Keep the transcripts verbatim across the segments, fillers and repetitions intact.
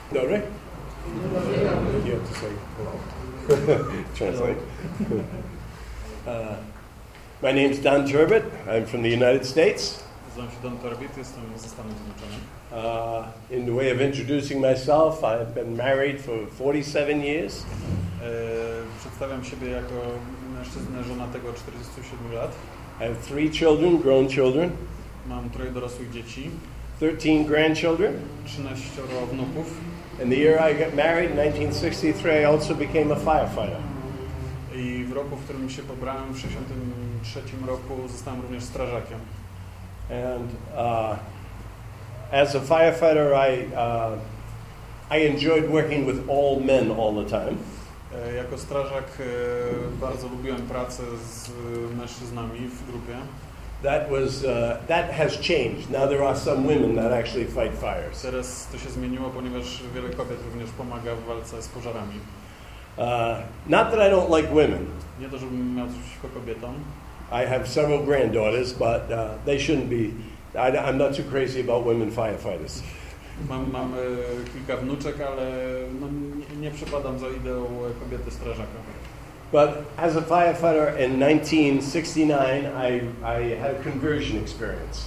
Dobry? You have to say. Translate. uh, my name's Don Turbot. I'm from the United States. Nazywam się Don Turbot, jestem ze Stanów Zjednoczonych. Uh, in the way of introducing myself, I've been married for forty-seven years. E, przedstawiam siebie jako mężczyznę żonatego czterdziestu siedmiu lat. I have three children, grown children. Mam troje dorosłych dzieci. thirteen grandchildren. trzynaścioro wnuków. And the year I got married, in nineteen sixty-three, I also became a firefighter. I w roku, w którym się pobrałem, w sześćdziesiątym trzecim roku, zostałem również strażakiem. And uh, as a firefighter, I uh, I enjoyed working with all men all the time. E, jako strażak e, bardzo lubiłem pracę z e, mężczyznami w grupie. That was uh, that has changed. Now there are some women that actually fight fires. Teraz to się zmieniło, ponieważ wiele kobiet również pomaga w walce z pożarami. Uh, not that I don't like women. Nie to, żebym miał coś przeciwko kobietom. I have several granddaughters, but uh, they shouldn't be. I, I'm not too crazy about women firefighters. Mam, mam e, kilka wnuczek, ale no, nie, nie przepadam za ideą kobiety strażaka. But as a firefighter in nineteen sixty-nine, I, I had a conversion experience.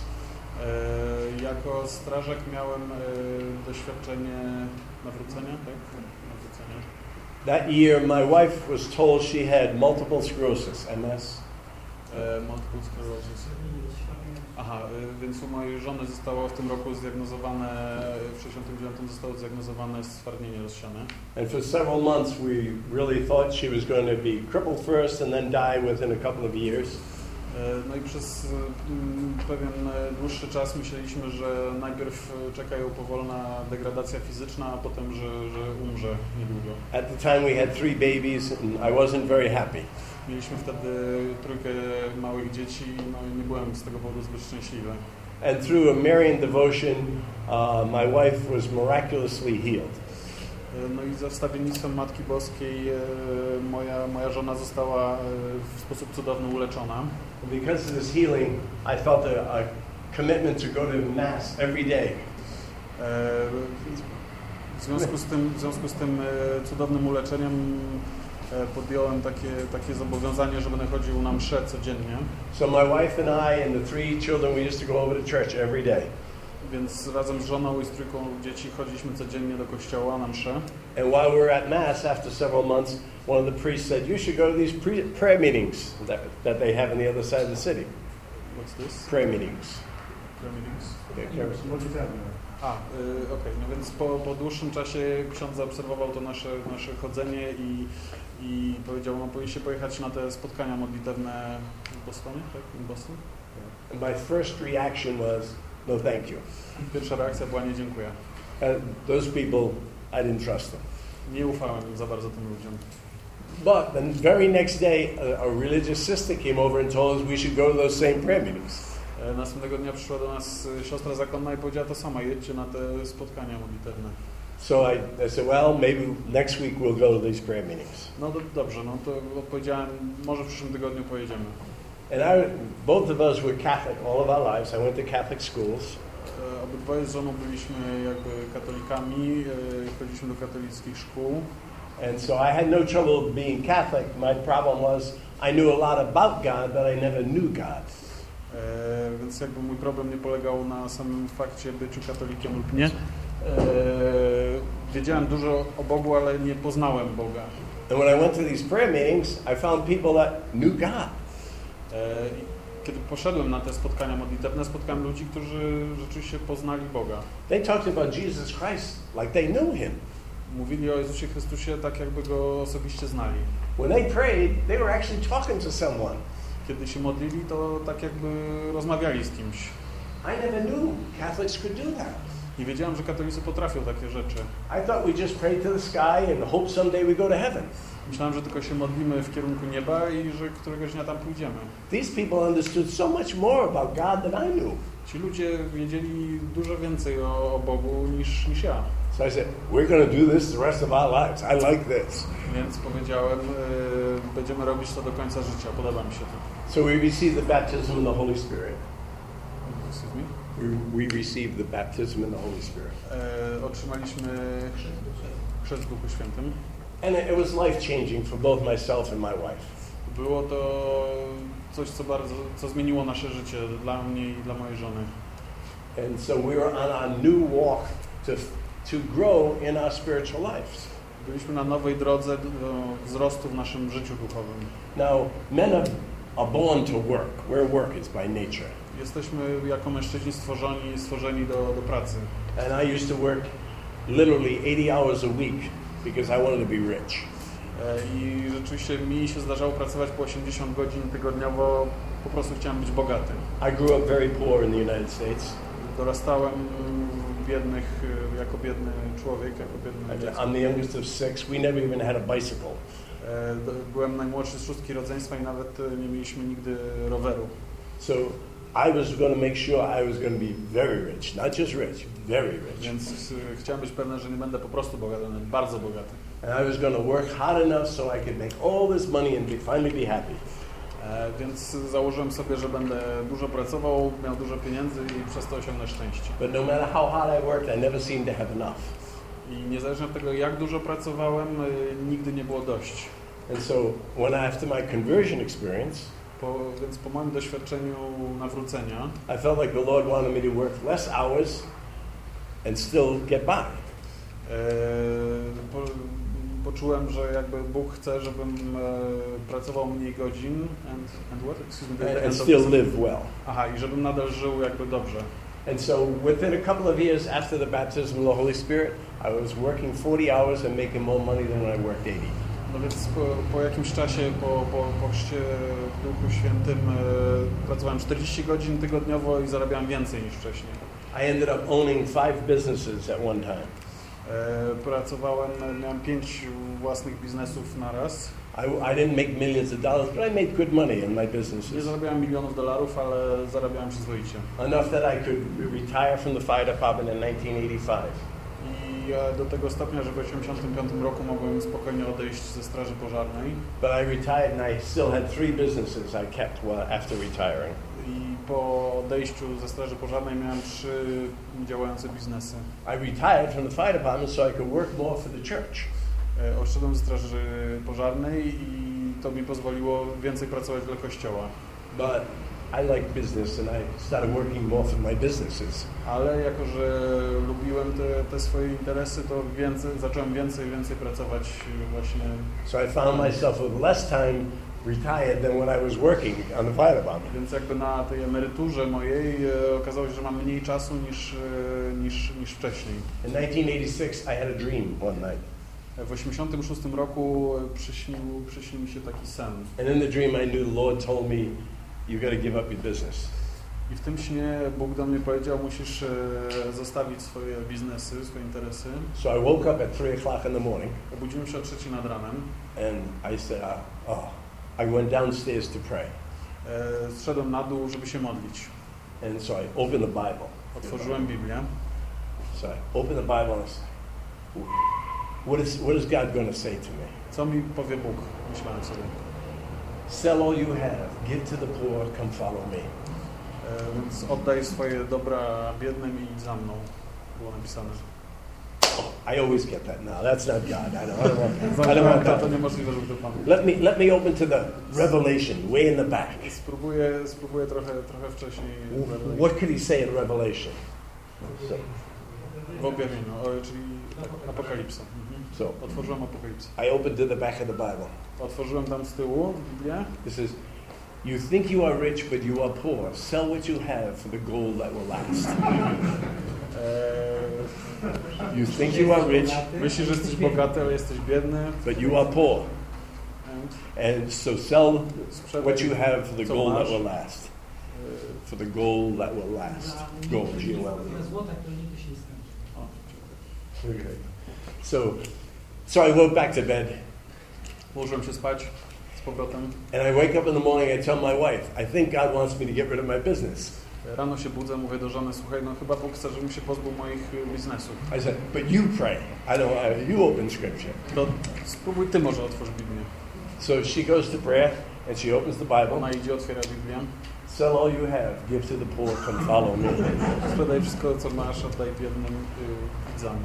E, jako strażak miałem e, doświadczenie nawrócenia, tak? Nawrócenia. That year, my wife was told she had multiple sclerosis, M S. E, multiple sclerosis. Aha, e, więc u mojej żony zostało w tym roku zdiagnozowane, w sześćdziesiątym dziewiątym zostało zdiagnozowane stwardnienie rozsiane. And for several months, we really thought she was going to be crippled first and then die within a couple of years. No i przez mm, pewien dłuższy czas myśleliśmy, że najpierw czeka ją powolna degradacja fizyczna, a potem, że, że umrze niedługo. At the time we had three babies and I wasn't very happy. Mieliśmy wtedy trójkę małych dzieci, no i nie byłem z tego powodu zbyt szczęśliwy. And through a Marian devotion, uh, my wife was miraculously healed. No i za wstawiennictwem Matki Boskiej e, moja, moja żona została e, w sposób cudowny uleczona. Because of this healing, I felt a, a commitment to go to Mass every day. E, w związku z tym, w związku z tym e, cudownym uleczeniem e, podjąłem takie, takie zobowiązanie, że będę chodził na mszę codziennie. So my wife and I and the three children, we used to go over to church every day. Więc razem z żoną i z trójką dzieci chodziliśmy codziennie do kościoła na mszę. And while we were at Mass, after several months, one of the priests said, you should go to these pre- prayer meetings that, that they have on the other side of the city. What's this? Prayer meetings. Prayer meetings? Yeah, A, y, okej, okay. No więc po, po dłuższym czasie ksiądz zaobserwował to nasze, nasze chodzenie i, i powiedział, no powinniście pojechać na te spotkania modlitewne w Bostonie, tak? In Boston? And my first reaction was, no thank you. Pierwsza reakcja była nie dziękuję. And those people, I didn't trust them. Nie ufałem za bardzo tym ludziom. But the very next day, a, a religious sister came over and told us we should go to those same prayer meetings. Następnego dnia przyszła do nas siostra zakonna i powiedziała to samo, jedźcie na te spotkania modlitewne. So I, I said, well, maybe next week we'll go to these prayer meetings. No do, dobrze, no to odpowiedziałem, może w przyszłym tygodniu pojedziemy. And I, both of us were Catholic all of our lives. I went to Catholic schools. Obydwoje z żoną byliśmy jakby katolikami, chodziliśmy do katolickich szkół. And so I had no trouble being Catholic. My problem was I knew a lot about God, but I never knew God. E, więc jakby mój problem nie polegał na samym fakcie byciu katolikiem lub nie. E, wiedziałem dużo o Bogu, ale nie poznałem Boga. And when I went to these prayer meetings, I found people that knew God. E, kiedy poszedłem na te spotkania modlitewne, spotkałem ludzi, którzy rzeczywiście poznali Boga. They talked about Jesus Christ like they knew Him. Mówili o Jezusie Chrystusie tak, jakby Go osobiście znali. When they prayed, they were actually talking to someone. Kiedy się modlili, to tak jakby rozmawiali z kimś. I never knew Catholics could do that. Nie wiedziałem, że katolicy potrafią takie rzeczy. I thought we just prayed to the sky and hope someday we go to heaven. Myślałem, że tylko się modlimy w kierunku nieba i że któregoś dnia tam pójdziemy. These people understood so much more about God than I knew. Ci ludzie wiedzieli dużo więcej o, o Bogu niż, niż ja. So I said, we're going to do this the rest of our lives. I like this. Więc powiedziałem, y, będziemy robić to do końca życia. Podoba mi się to. So we received the baptism of the Holy Spirit. excuse me. we, we received the baptism in the Holy Spirit. E, otrzymaliśmy chrzest w Duchu Świętym. And it was life-changing for both myself and my wife. Było to coś, co bardzo, co zmieniło nasze życie dla mnie i dla mojej żony. And so we were on a new walk to, to grow in our spiritual lives. Byliśmy na nowej drodze do wzrostu w naszym życiu duchowym. Now, men are, are born to work, where work is by nature. Jesteśmy jako mężczyźni stworzeni, stworzeni do, do pracy. And I used to work literally eighty hours a week because I wanted to be rich. I rzeczywiście mi się zdarzało pracować po osiemdziesiąt godzin tygodniowo, po prostu chciałem być bogaty. I grew up very poor in the United States. Dorastałem biednych, jako biedny człowiek, jako biedny dziecko. I'm the youngest of six. We never even had a bicycle. Byłem najmłodszy z szóstki rodzeństwa i nawet nie mieliśmy nigdy roweru. So I was going to make sure I was going to be very rich, not just rich, very rich. Więc chciałem być pewny, że nie będę po prostu bogaty, ale bardzo bogaty. And I was going to work hard enough so I could make all this money and be, finally be happy. E, więc założyłem sobie, że będę dużo pracował, miał dużo pieniędzy i przez to osiągnę szczęście. But no matter how hard I worked, I never seemed to have enough. I niezależnie od tego, jak dużo pracowałem, nigdy nie było dość. And so when after my conversion experience, po, więc po moim doświadczeniu nawrócenia, I felt like the Lord wanted me to work less hours and still get by. E, po, poczułem, że jakby Bóg chce, żebym e, pracował mniej godzin and, and what? Excuse me, and, and still live well. Aha, i żebym nadal żył jakby dobrze. And so within a couple of years after the baptism of the Holy Spirit, I was working forty hours and making more money than when I worked eighty. No więc po, po jakimś czasie, po, po, po chrzcie w Duchu Świętym e, pracowałem czterdzieści godzin tygodniowo i zarabiałem więcej niż wcześniej. I ended up owning five businesses at one time. E, pracowałem, miałem pięć własnych biznesów naraz. I, I didn't make millions of dollars, but I made good money in my businesses. Nie zarabiałem milionów dolarów, ale zarabiałem przyzwoicie. Enough that I could retire from the fire department in nineteen eighty-five. I ja do tego stopnia, że w osiemdziesiątym piątym roku mogłem spokojnie odejść ze straży pożarnej. But I retired and I still had three businesses I kept after retiring. I po odejściu ze straży pożarnej miałem trzy działające biznesy. I retired from the fire department so I could work more for the church. Odszedłem ze straży pożarnej i to mi pozwoliło więcej pracować dla kościoła. But I like business and I started working more for my businesses. Ale jako, że lubiłem te, te swoje interesy, to więcej, zacząłem więcej, więcej pracować właśnie. So I found myself with less time retired than when I was working on the fire department. Więc jakby na tej emeryturze mojej e, okazało się, że mam mniej czasu niż, e, niż, niż wcześniej. In nineteen eighty-six I had a dream one night. W osiemdziesiątym szóstym roku przyśnił, przyśnił mi się taki sen. And in the dream I knew the Lord told me, you got to give up your business. I w tym śnie Bóg do mnie powiedział, musisz e, zostawić swoje biznesy, swoje interesy. So I woke up at three o'clock in the morning. Obudziłem się o trzeciej nad ranem. And I said, oh, I went downstairs to pray. E, zszedłem na dół, żeby się modlić. And so I opened the Bible. Otworzyłem Biblię. So I opened the Bible and I said, what is, what is God going to say to me? Co mi powie Bóg? Myślałem sobie. Sell all you have, give to the poor, come follow me. E, więc oddaj swoje dobra biednym i idź za mną. Było napisane. I always get that now. That's not God. I don't, I don't want that. I don't want To, to that. niemożliwe, żeby to Pan. Let me, let me open to the Revelation, way in the back. Spróbuję, spróbuję trochę, trochę wcześniej. What could he say in Revelation? So, W objawieniu, o, czyli Apokalipsa. Mhm. so Otworzyłem Apokalipsę. I opened to the back of the Bible. Otworzyłem tam z tyłu Biblię. This is, you think you are rich, but you are poor. Sell what you have for the gold that will last. Eee, You think you are rich, myślisz, że jesteś bogaty, ale jesteś biedny. but you are poor. And And so sell sprzedaj what you have for the co gold that masz, will last. eee, For the gold that will last. Gold, G O L D. Złota, które nigdy się nie skończy. o, Okay. So, so I went back to bed, Położyłem się spać z powrotem. and I wake up in the morning. I tell my wife, I think God wants me to get rid of my business. Rano się budzę, mówię do żony, słuchaj, no chyba Bóg chce, żebym się pozbył moich biznesów. I said, but you pray. I don't. Uh, you open Scripture. To spróbuj ty może otworzyć Biblię. So she goes to prayer, and she opens the Bible. Ona idzie, otwiera Biblię. Sell all you have, give to the poor, come follow me. Sprzedaj wszystko, co masz, oddaj biednym y, widzom.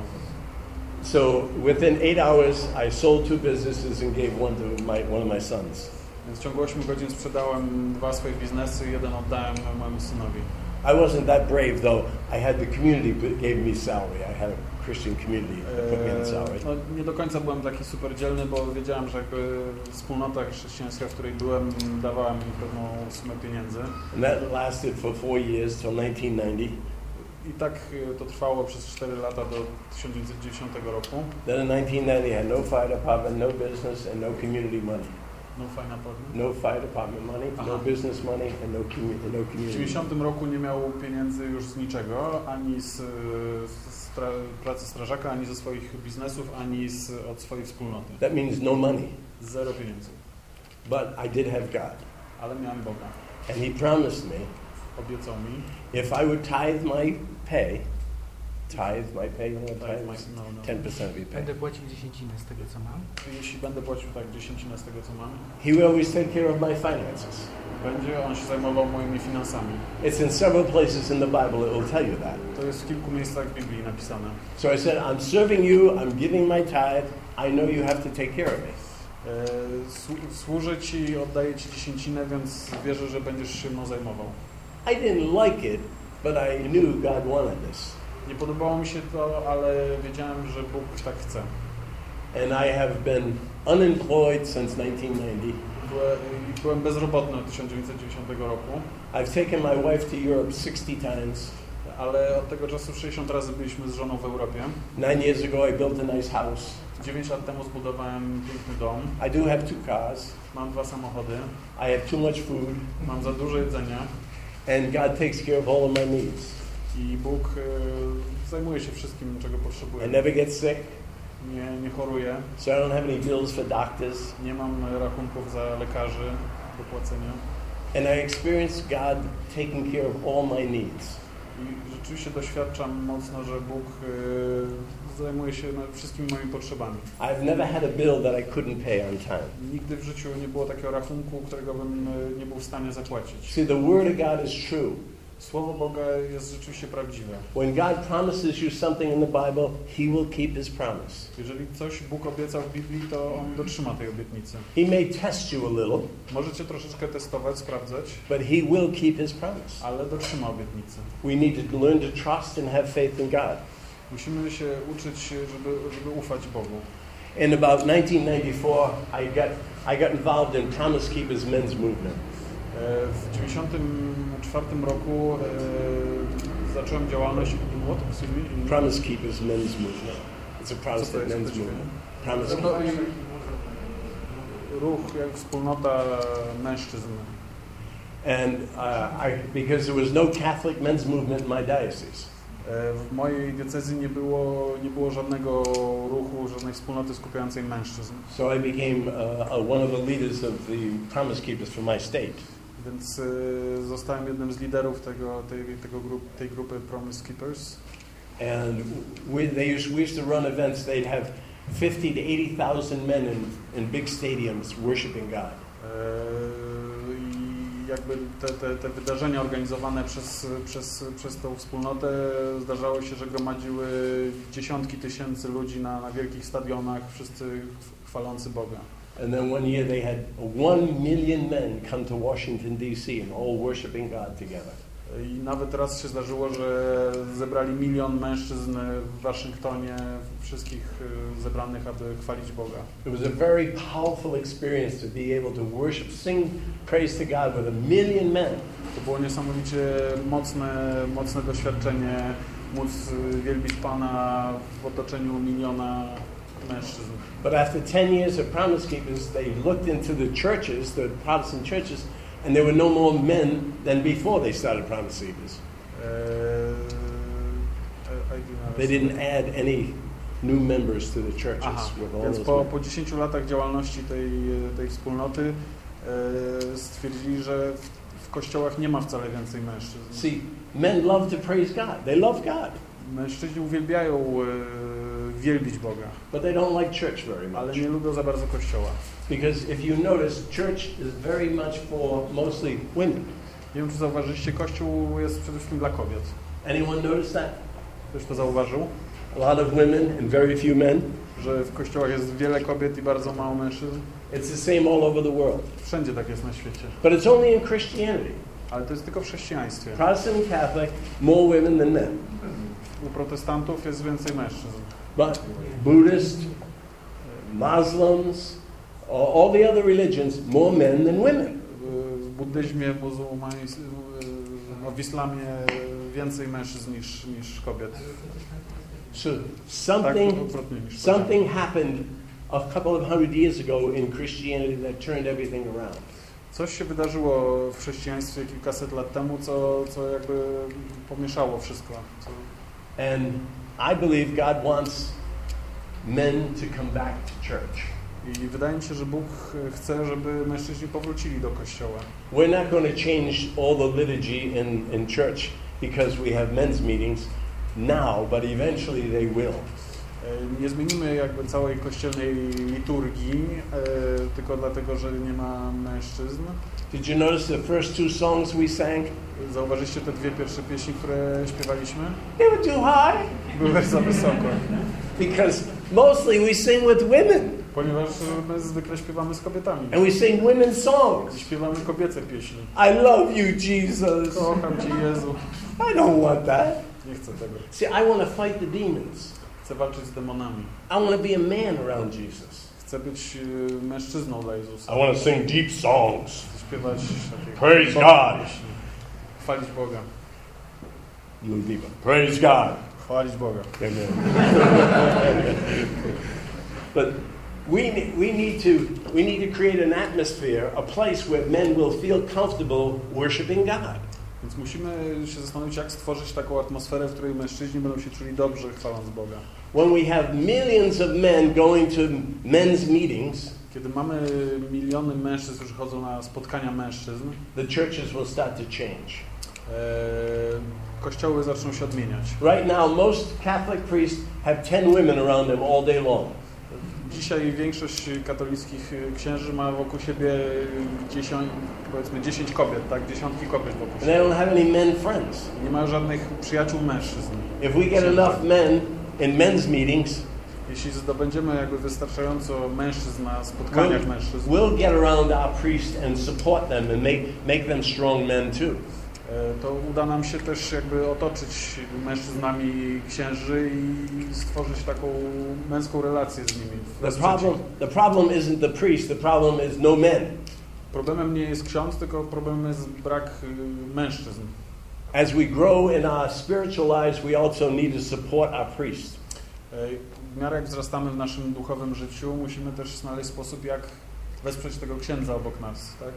So within eight hours, I sold two businesses and gave one to my, one of my sons. Więc w ciągu ośmiu godzin sprzedałem dwa swoje biznesy, jeden oddałem mojemu synowi. I wasn't that brave, though. I had the community that gave me salary. I had a Christian community that put me on salary. No, nie do końca byłem taki super dzielny, bo wiedziałem, że jakby wspólnota chrześcijańska, w której byłem, dawała mi pewną sumę pieniędzy. And that lasted for four years till nineteen ninety. I tak to trwało przez cztery lata do tysiąc dziewięćset dziewięćdziesiątego roku. Then in nineteen ninety, I had no fire department, no business, and no community money. No fire department? No fire department money, Aha. no business money, and no, commu- no W community. dziewięćdziesiątym roku nie miał pieniędzy już z niczego, ani z, z tra- pracy strażaka, ani ze swoich biznesów, ani z, od swojej wspólnoty. That means no money. Zero pieniędzy. But I did have God. Ale miałem Boga. And He promised me Obiecał mi, if I would tithe my pay, tithe my pay, you know what tak, tithe is? no, no. ten percent of your pay. Będę płacił dziesięcinę z tego, co mam. Jeśli będę płacił tak dziesięcinę z tego, co mam, He will always take care of my finances. będzie on się zajmował moimi finansami. It's in several places in the Bible it will tell you that. To jest w kilku miejscach w Biblii napisane. So I said, I'm serving you, I'm giving my tithe, I know you have to take care of me. E, słu- służę Ci, oddaję Ci dziesięcinę, więc wierzę, że będziesz się mną zajmował. I didn't like it, but I knew God wanted this. Nie podobało mi się to, ale wiedziałem, że Bóg tak chce. And I have been unemployed since nineteen ninety. Byłem, byłem bezrobotny od tysiąc dziewięćset dziewięćdziesiątego roku, I've taken my wife to Europe sixty times. ale od tego czasu sześćdziesiąt razy byliśmy z żoną w Europie. Nine years ago I built a nice house. dziewięć lat temu zbudowałem piękny dom. I do have two cars. Mam dwa samochody. I have too much food. Mam za dużo jedzenia. And God takes care of all of my needs. I Bóg y, zajmuje się wszystkim, czego potrzebuję. I never get sick, Nie, nie choruję. so I don't have any bills for doctors. Nie mam rachunków za lekarzy do płacenia. And I experience God taking care of all my needs. I rzeczywiście doświadczam mocno, że Bóg y, zajmuje się no, wszystkimi moimi potrzebami. I've never had a bill that I couldn't pay on time. Nigdy w życiu nie było takiego rachunku, którego bym y, nie był w stanie zapłacić. See, the Word of God is true. Słowo Boga jest rzeczywiście prawdziwe. When God promises you something in the Bible, He will keep His promise. Jeżeli coś Bóg obiecał w Biblii, to On dotrzyma tej obietnicy. He may test you a little, Możecie troszeczkę testować, sprawdzać, but He will keep His promise. ale dotrzyma obietnicy. We need to learn to trust and have faith in God. Musimy się uczyć, żeby, żeby ufać Bogu. In about nineteen ninety-four, I got, I got involved in Promise Keepers Men's Movement. W dziewięćdziesiątym czwartym roku e, zacząłem działalność in what? Excuse me? In... Promise Keepers Men's Movement. It's a Protestant Co to jest? men's movement. Promise No, Keepers. i ruch, jak wspólnota mężczyzn. And uh, I, because there was no Catholic men's movement in my diocese. E, W mojej diecezji nie było, nie było żadnego ruchu, żadnej wspólnoty skupiającej mężczyzn. So I became uh, uh, one of the leaders of the Promise Keepers for my state. Więc e, zostałem jednym z liderów tego, tej, tego grup, tej grupy Promise Keepers. And we, they used, we used to run events. They'd have fifty to eighty thousand men in, in big stadiums worshiping God. E, I jakby te, te, te wydarzenia organizowane przez, przez, przez tą wspólnotę zdarzało się, że gromadziły dziesiątki tysięcy ludzi na, na wielkich stadionach, wszyscy chwalący Boga. And then one year they had one million men come to Washington, D C and all worshiping God together. I nawet raz się zdarzyło, że zebrali milion mężczyzn w Waszyngtonie, wszystkich zebranych, aby chwalić Boga. It was a very powerful experience to be able to worship, sing praise to God with a million men. To było niesamowicie mocne, mocne doświadczenie, móc wielbić Pana w otoczeniu miliona mężczyzn. But after ten years of Promise Keepers, they looked into the churches, the Protestant churches, and there were no more men than before they started Promise Keepers. They didn't add any new members to the churches. Aha, with all więc those po, men. po dziesięciu latach działalności tej, tej wspólnoty e, stwierdzili, że w, w kościołach nie ma wcale więcej mężczyzn. See, men love to praise God. They love God. Mężczyźni uwielbiają e, wielbić Boga, But they don't like church very ale much. nie lubią za bardzo kościoła. Because if you notice, church is very much for mostly women. Nie wiem, czy zauważyliście, Kościół jest przede wszystkim dla kobiet. Anyone notice that? Ktoś to zauważył? A lot of women and very few men. Że w kościołach jest wiele kobiet i bardzo mało mężczyzn? It's the same all over the world. Wszędzie tak jest na świecie. But it's only in Christianity. Ale to jest tylko w chrześcijaństwie. Protestant and Catholic, more women than men. U protestantów jest więcej mężczyzn. But Buddhist, Muslims, all the other religions, more men than women. W buddyzmie, muzułmanizmie, no w islamie więcej mężczyzn niż, niż kobiet. So something, something happened a couple of hundred years ago in Christianity that turned everything around. Coś się wydarzyło w chrześcijaństwie kilkaset lat temu, co, co jakby pomieszało wszystko. Co... And I believe God wants men to come back to church. I wydaje mi się, że Bóg chce, żeby mężczyźni powrócili do kościoła. We're not going to change all the liturgy in, in church because we have men's meetings now, but eventually they will. Nie zmienimy jakby całej kościelnej liturgii, e, tylko dlatego, że nie ma mężczyzn. Did you notice the first two songs we sang? Zauważyliście te dwie pierwsze pieśni, które śpiewaliśmy? They were too high. Były za wysoko. Because mostly we sing with women. Ponieważ my zwykle śpiewamy z kobietami. And we sing women's songs. Śpiewamy kobiece pieśni. I love you, Jesus. Kocham Cię, Jezu. I don't want that. Nie chcę tego. See, I want to fight the demons. Chcę walczyć z demonami. I want to be a man around Jesus. Chcę być mężczyzną dla Jezusa. I want to sing deep songs. Chcę śpiewać takie Praise God. pieśni. Chwalić Boga. A little deeper. Praise God. Chwalić Boga. Amen. But we we need to we need to create an atmosphere, a place where men will feel comfortable worshiping God. Więc musimy się zastanowić, jak stworzyć taką atmosferę, w której mężczyźni będą się czuli dobrze, chwaląc Boga. When we have millions of men going to men's meetings, kiedy mamy miliony mężczyzn, którzy chodzą na spotkania mężczyzn, the churches will start to change. E, kościoły zaczną się odmieniać. Right now, most Catholic priests have ten women around them all day long. Dzisiaj większość katolickich księży ma wokół siebie dziesiąt, powiedzmy dziesięć kobiet, tak? Dziesiątki kobiet wokół siebie. They don't have any men friends. Nie mają żadnych przyjaciół mężczyzn. If we get enough men in men's meetings, jeśli zdobędziemy jakby wystarczająco mężczyzn na spotkaniach we'll, mężczyzn, we'll get around our priests and support them and make make them strong men too. to uda nam się też jakby otoczyć mężczyznami księży i stworzyć taką męską relację z nimi. The problem, the problem isn't the priest, the problem is no men. Problemem nie jest ksiądz, tylko problemem jest brak mężczyzn. As we grow in our spiritual lives, we also need to support our priests. W miarę jak wzrastamy w naszym duchowym życiu, musimy też znaleźć sposób, jak wesprzeć tego księdza obok nas, tak?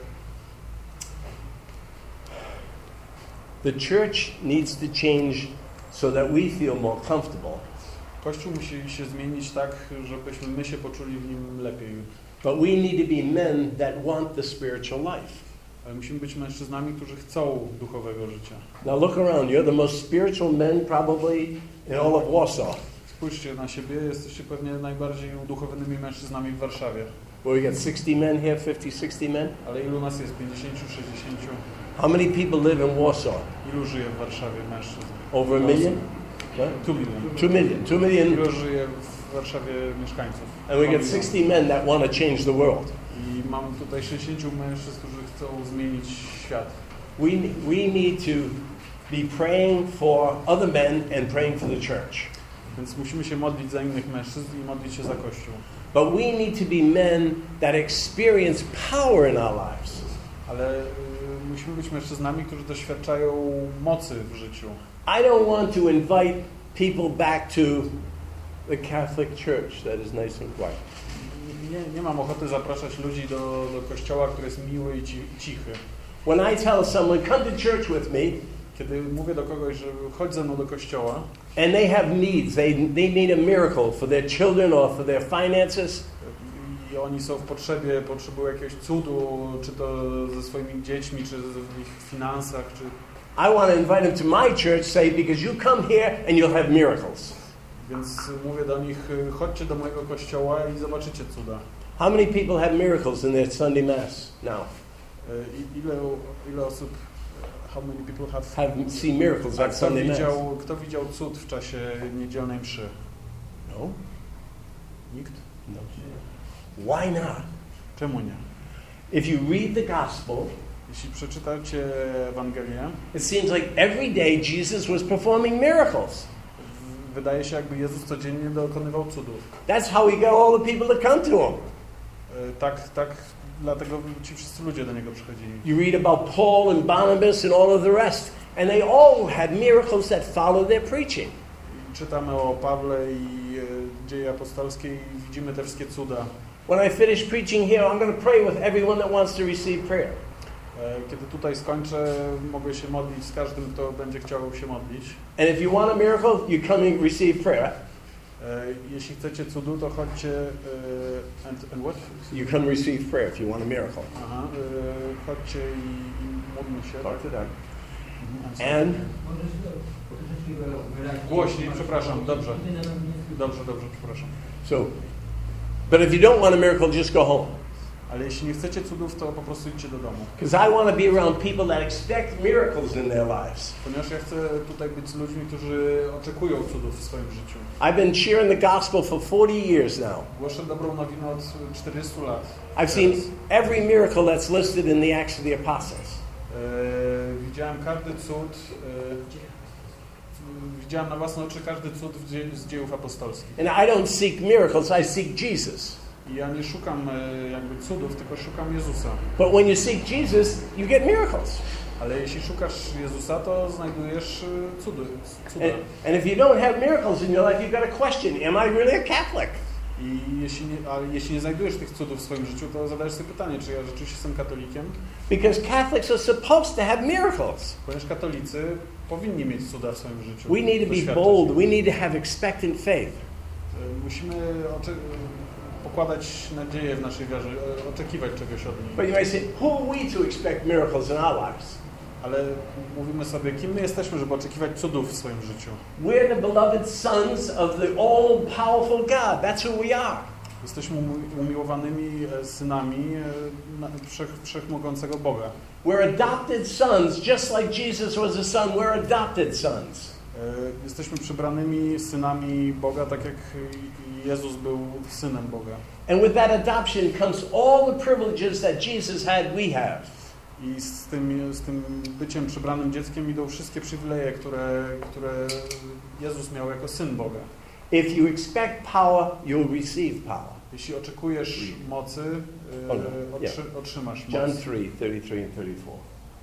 The church needs to change so that we feel more comfortable. Kościół musi się zmienić tak, żebyśmy my się poczuli w nim lepiej. But we need to be men that want the spiritual life. Ale musimy być mężczyznami, którzy chcą duchowego życia. Now look around. You're the most spiritual men probably in all of Warsaw. Spójrzcie na siebie, jesteście pewnie najbardziej uduchowionymi mężczyznami w Warszawie. Well, we got sixty men here, fifty, sixty men. Ale ilu nas jest? pięćdziesiąt, sześćdziesiąt? How many people live in Warsaw? Ilu żyje w Warszawie mężczyzn? Over a million? Two million. Two million. Two million. Ilu żyje w Warszawie mieszkańców? And we got sixty men that want to change the world. I mamy tutaj sześćdziesięciu mężczyzn, którzy chcą zmienić świat. We, we need to be praying for other men and praying for the church. Więc musimy się modlić za innych mężczyzn i modlić się za Kościół. But we need to be men that experience power in our lives. Ale y, musimy być mężczyznami, którzy doświadczają mocy w życiu. I don't want to invite people back to the Catholic Church that is nice and quiet. Nie, nie mam ochoty zapraszać ludzi do, do kościoła, który jest miły i cichy. When I tell someone, come to church with me, kiedy mówię do kogoś, że chodź ze mną do kościoła, and they have needs, they, they need a miracle for their children or for their finances, i oni są w potrzebie, potrzebują jakiegoś cudu, czy to ze swoimi dziećmi, czy w ich finansach, czy... I want to invite them to my church, say, because you come here and you'll have miracles. Więc mówię do nich, chodźcie do mojego kościoła i zobaczycie cuda. How many people have miracles in their Sunday Mass now? I ile, ile osób how many people have, have seen miracles a on kto Sunday Mass? widział, kto widział cud w czasie niedzielnej mszy? No. Nikt? No. Why not? Czemu nie? If you read the gospel, Jeśli przeczytacie Ewangelię, it seems like every day Jesus was performing miracles. wydaje się, jakby Jezus codziennie dokonywał cudów. That's how he got all the people to come to him. E, Tak, tak, dlatego ci wszyscy ludzie do Niego przychodzili. You read about Paul and Barnabas and all of the rest, and they all had miracles that followed their preaching. I czytamy o Pawle i e, dzieje apostolskie i widzimy te wszystkie cuda. When I finish preaching here, I'm going to pray with everyone that wants to receive prayer. E, Kiedy tutaj skończę, mogę się modlić z każdym, kto będzie chciał się modlić. And if you want a miracle, you come and receive prayer. E, Jeśli chcecie cudu, to chodźcie e, and, and what? You come receive prayer if you want a miracle. Aha, e, chodźcie i, i módlmy się. Talk to them. Mhm, And Głośniej, przepraszam, dobrze. Dobrze, dobrze, przepraszam. so, but if you don't want a miracle, just go home. Ale jeśli nie chcecie cudów, to po prostu idźcie do domu. Because I want to be around people that expect miracles in their lives. Ponieważ ja chcę tutaj być z ludźmi, którzy oczekują cudów w swoim życiu. I've been sharing the gospel for forty years now. Głoszę dobrą nowinę od czterdziestu lat. I've seen every miracle that's listed in the Acts of the Apostles. E, widziałem każdy cud, e, widziałem na własne oczy każdy cud w dzie- z dziejów apostolskich. And I don't seek miracles, I seek Jesus. I ja nie szukam e, jakby cudów, tylko szukam Jezusa. But when you seek Jesus, you get miracles. Ale jeśli szukasz Jezusa, to znajdujesz e, cudy. cuda. And, and if you don't have miracles in your life, you've got a question, am I really a Catholic? I jeśli nie, ale jeśli nie znajdujesz tych cudów w swoim życiu, to zadajesz sobie pytanie, czy ja rzeczywiście jestem katolikiem? Because Catholics are supposed to have miracles. Ponieważ katolicy powinni mieć cuda w swoim życiu. We need to be doświadczać. bold. We need to have expectant faith. E, Musimy oczy- pokładać nadzieję w naszej wierze, e, oczekiwać czegoś od niej. But you might say, who are we to expect miracles in our lives? Ale mówimy sobie, kim my jesteśmy, żeby oczekiwać cudów w swoim życiu. We're the beloved sons of the all-powerful God. That's who we are. Jesteśmy umi- umiłowanymi e, synami e, na- wszech, wszechmogącego Boga. We're adopted sons, just like Jesus was a son. We're adopted sons. E, Jesteśmy przybranymi synami Boga, tak jak i Jezus był synem Boga. And with that adoption comes all the privileges that Jesus had, we have. I z tym, z tym byciem przybranym dzieckiem idą wszystkie przywileje, które, które Jezus miał jako syn Boga. If you expect power, you'll receive power. Jeśli oczekujesz mocy, e, Oh, no. otrzy, Yeah. otrzymasz John moc. three, thirty-three and thirty-four.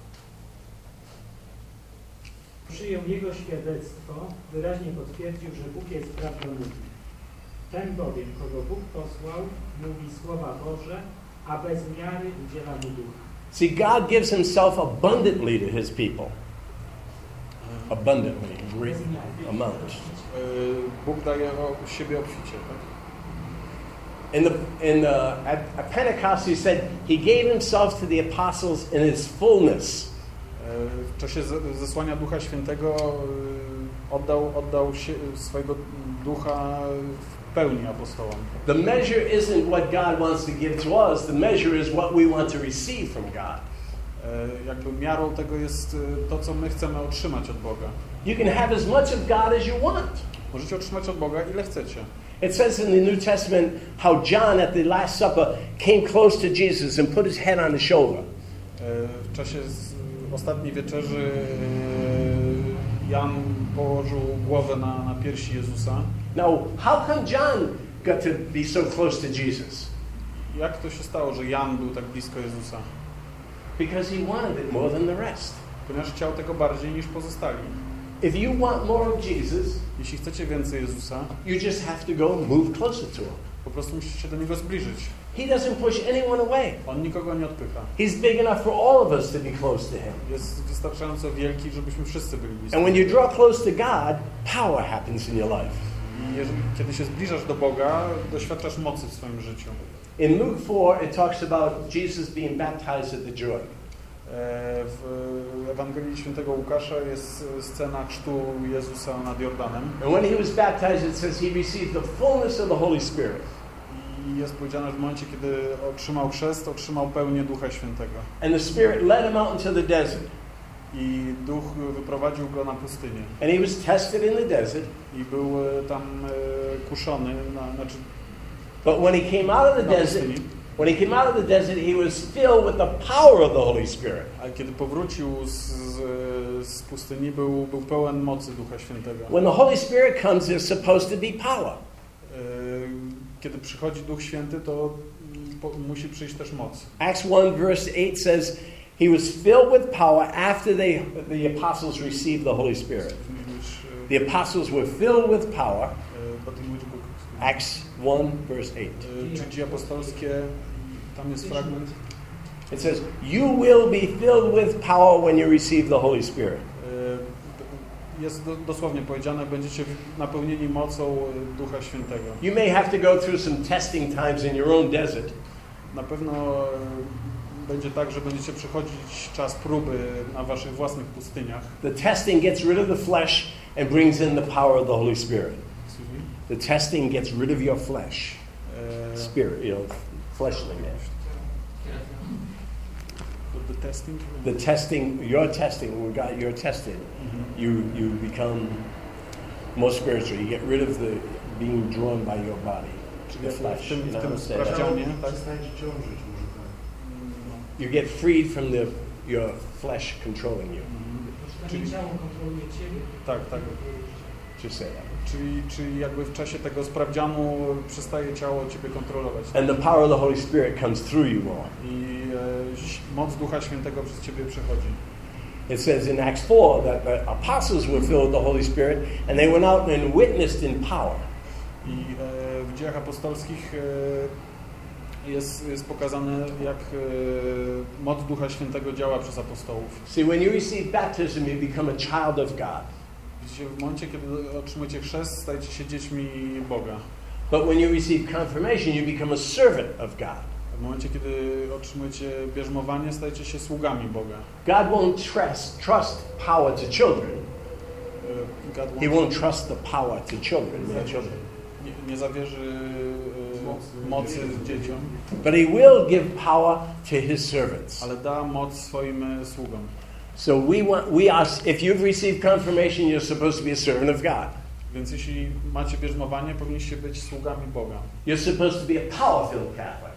Przyjął jego świadectwo, wyraźnie potwierdził, że Bóg jest prawdomówny. Ten bowiem, kogo Bóg posłał, mówi słowa Boże, a bez miary udziela mu ducha. See, God gives himself abundantly to his people. Abundantly, great amount. E, Bóg daje o siebie obficie. Tak? In the, in the, at, at Pentecost, he said he gave himself to the apostles in his fullness. E, W czasie ze- zesłania Ducha Świętego e, oddał, oddał się, swojego ducha w pełni apostołom. The measure isn't what God wants to give to us. The measure is what we want to receive from God. E, Jakby miarą tego jest e, to, co my chcemy otrzymać od Boga. You can have as much of God as you want. Możecie otrzymać od Boga ile chcecie. It says in the New Testament how John at the Last Supper came close to Jesus and put his head on his shoulder. E, W czasie z ostatniej wieczerzy e, Jan położył głowę na, na piersi Jezusa. Now, how come John got to be so close to Jesus? Jak to się stało, że Jan był tak blisko Jezusa? Because he wanted it more than the rest. Ponieważ chciał tego bardziej niż pozostali. If you want more of Jesus, Jeśli chcecie więcej Jezusa, you just have to go move closer to him. po prostu musicie się do Niego zbliżyć. He doesn't push anyone away. On nikogo nie odpycha. He's big enough for all of us to be close to him. Jest wystarczająco wielki, żebyśmy wszyscy byli blisko. And when you draw close to God, power happens in your life. I jeżeli, kiedy się zbliżasz do Boga, doświadczasz mocy w swoim życiu. In Luke four, it talks about Jesus being baptized at the Jordan. E, W Ewangelii Świętego Łukasza jest scena chrztu Jezusa nad Jordanem. And when he was baptized, it says he received the fullness of the Holy Spirit. I jest powiedziane, że w momencie, kiedy otrzymał chrzest, otrzymał pełnię Ducha Świętego. And the Spirit led him out into the desert. I Duch wyprowadził go na pustynię. And he was tested in the desert. I był tam e, kuszony, na, znaczy But when he came out of the na desert, pustyni. when he came out of the desert, he was filled with the power of the Holy Spirit. A kiedy powrócił z, z, z pustyni, był, był pełen mocy Ducha Świętego. When the Holy Spirit comes, there's supposed to be power. E, kiedy przychodzi Duch Święty, to po, musi przyjść też moc. Acts one verse eight says, he was filled with power after they, the apostles received the Holy Spirit. The apostles were filled with power. Acts one verse eight. Czy Dzieje apostolskie, tam jest fragment. It says, you will be filled with power when you receive the Holy Spirit. Jest dosłownie powiedziane, będziecie napełnieni mocą Ducha Świętego. You may have to go through some testing times in your own desert. Na pewno będzie tak, że będziecie przechodzić czas próby na waszych własnych pustyniach. The testing gets rid of the flesh and brings in the power of the Holy Spirit. The testing gets rid of your flesh, spirit, you know, fleshly man. The testing. The testing, your testing, when we got your tested, mm-hmm. you you become more spiritual. You get rid of the being drawn by your body, the flesh. W tym, You know w tym what I'm saying? sprawdzianie, tak? You get freed from the your flesh controlling you. Czyli ciało kontroluje ciebie. Tak, tak. Just say that. Czyli, czyli jakby w czasie tego sprawdzianu przestaje ciało ciebie kontrolować. And the power of the Holy Spirit comes through you more. I e, moc Ducha Świętego przez ciebie przechodzi. It says in Acts four that the apostles were filled with the Holy Spirit and they went out and witnessed in power. I e, w Dziejach Apostolskich e, jest, jest pokazane, jak e, moc Ducha Świętego działa przez apostołów. See, when you receive baptism, you become a child of God. Widzicie, w momencie, kiedy otrzymujecie chrzest, stajecie się dziećmi Boga. But when you receive confirmation, you become a servant of God. W momencie, kiedy otrzymujecie bierzmowanie, stajecie się sługami Boga. God won't trust, trust power to children. God He won't trust the power to children. children. Nie, nie zawierzy e, mocy dzieciom, But he will give power to his servants. ale da moc swoim sługom. So we want, we are, if you've received confirmation, you're supposed to be a servant of God. Więc jeśli macie bierzmowanie, powinniście być sługami Boga. You're supposed to be a power-filled Catholic.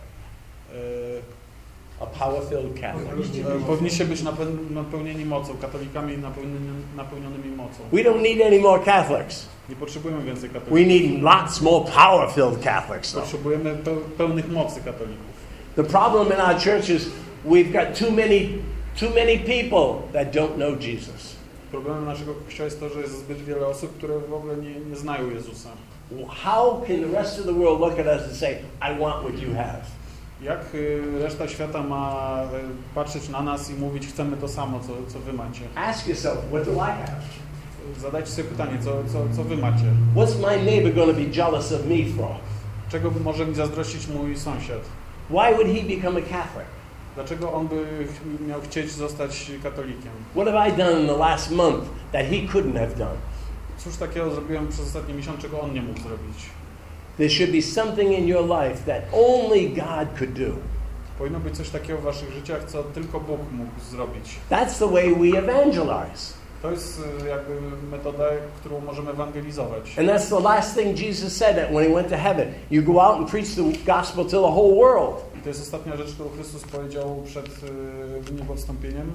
E, A power-filled Catholic. e, powinniście być napeł- napełnieni mocą, katolikami napełnionymi, napełnionymi mocą. We don't need any more Catholics. Nie potrzebujemy więcej We katolików. need lots more power-filled Catholics. Though. Potrzebujemy peł- pełnych mocy katolików. The problem in our church is we've got too many, too many people that don't know Jesus. Problemem naszego kościoła jest to, że jest zbyt wiele osób, które w ogóle nie, nie znają Jezusa. How can the rest of the world look at us and say, I want what you have? Jak y, reszta świata ma y, patrzeć na nas i mówić, chcemy to samo, co, co wy macie? Ask yourself, what do I have? Zadajcie sobie pytanie, co, co, co wy macie? What's my neighbor going to be jealous of me for? Czego może mi zazdrościć mój sąsiad? Why would he become a Catholic? Dlaczego on by ch- miał chcieć zostać katolikiem? What have I done in the last month that he couldn't have done? Cóż takiego zrobiłem przez ostatni miesiąc, czego on nie mógł zrobić? There should be something in your life that only God could do. Powinno być coś takiego w waszych życiach, co tylko Bóg mógł zrobić. That's the way we evangelize. To jest y, jakby metoda, którą możemy ewangelizować. And that's the last thing Jesus said that when he went to heaven. You go out and preach the gospel to the whole world. I to jest ostatnia rzecz, którą Chrystus powiedział przed y, niebowstąpieniem.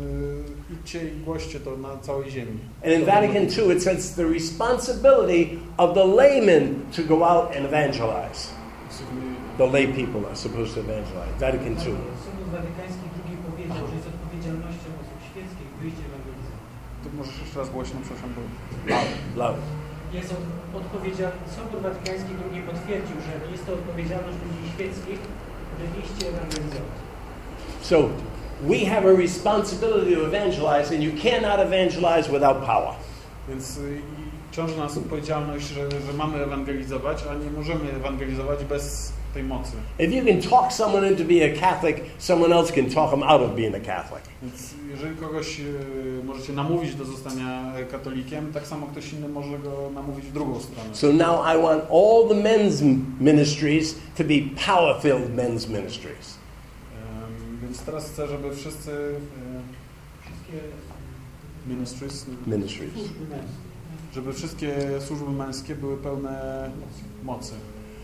Y, idźcie i głoście to na całej ziemi. And in Vatican two it says the responsibility of the laymen to go out and evangelize. The lay people are supposed to evangelize. Vatican two. Synod Watykański drugi powiedział, że jest odpowiedzialnością osób świeckich wyjście ewangelizować. To możesz jeszcze raz głośno, przepraszam, bo... Love. Jest odpowiedzialny. Sobór Watykański drugi potwierdził, że jest to odpowiedzialność ludzi świeckich, by wyjście ewangelizować. So we have a responsibility to evangelize, and you cannot evangelize without power. Więc y, ciąży nas odpowiedzialność, że, że mamy ewangelizować, a nie możemy ewangelizować bez tej mocy. If you can talk someone into being a Catholic, someone else can talk them out of being a Catholic. Więc jeżeli kogoś y, możecie namówić do zostania katolikiem, tak samo ktoś inny może go namówić w drugą stronę. So now I want all the men's ministries to be power-filled men's ministries. Um, więc teraz chcę, żeby wszyscy... Y, Wszystkie Ministries. Ministries. Służby męskie. Żeby wszystkie służby męskie były pełne mocy.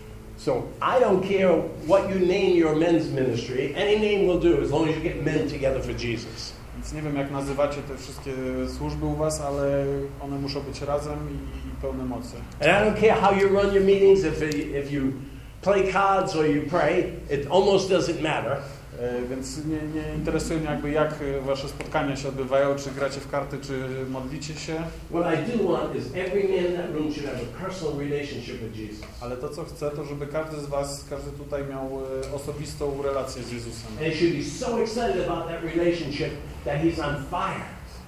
So I don't care what you name your men's ministry. Any name will do as long as you get men together for Jesus. Więc nie wiem, jak nazywacie te wszystkie służby u was, ale one muszą być razem i, i pełne mocy. And I don't care how you run your meetings. If if you play cards or you pray, it almost doesn't matter. E, więc nie, nie interesuje mnie jakby jak wasze spotkania się odbywają, czy gracie w karty, czy modlicie się. What I do want is every man in that room should have a personal relationship with Jesus. Ale to, co chcę, to żeby każdy z was, każdy tutaj miał e, osobistą relację z Jezusem. And he should be so excited about that relationship that he's on fire.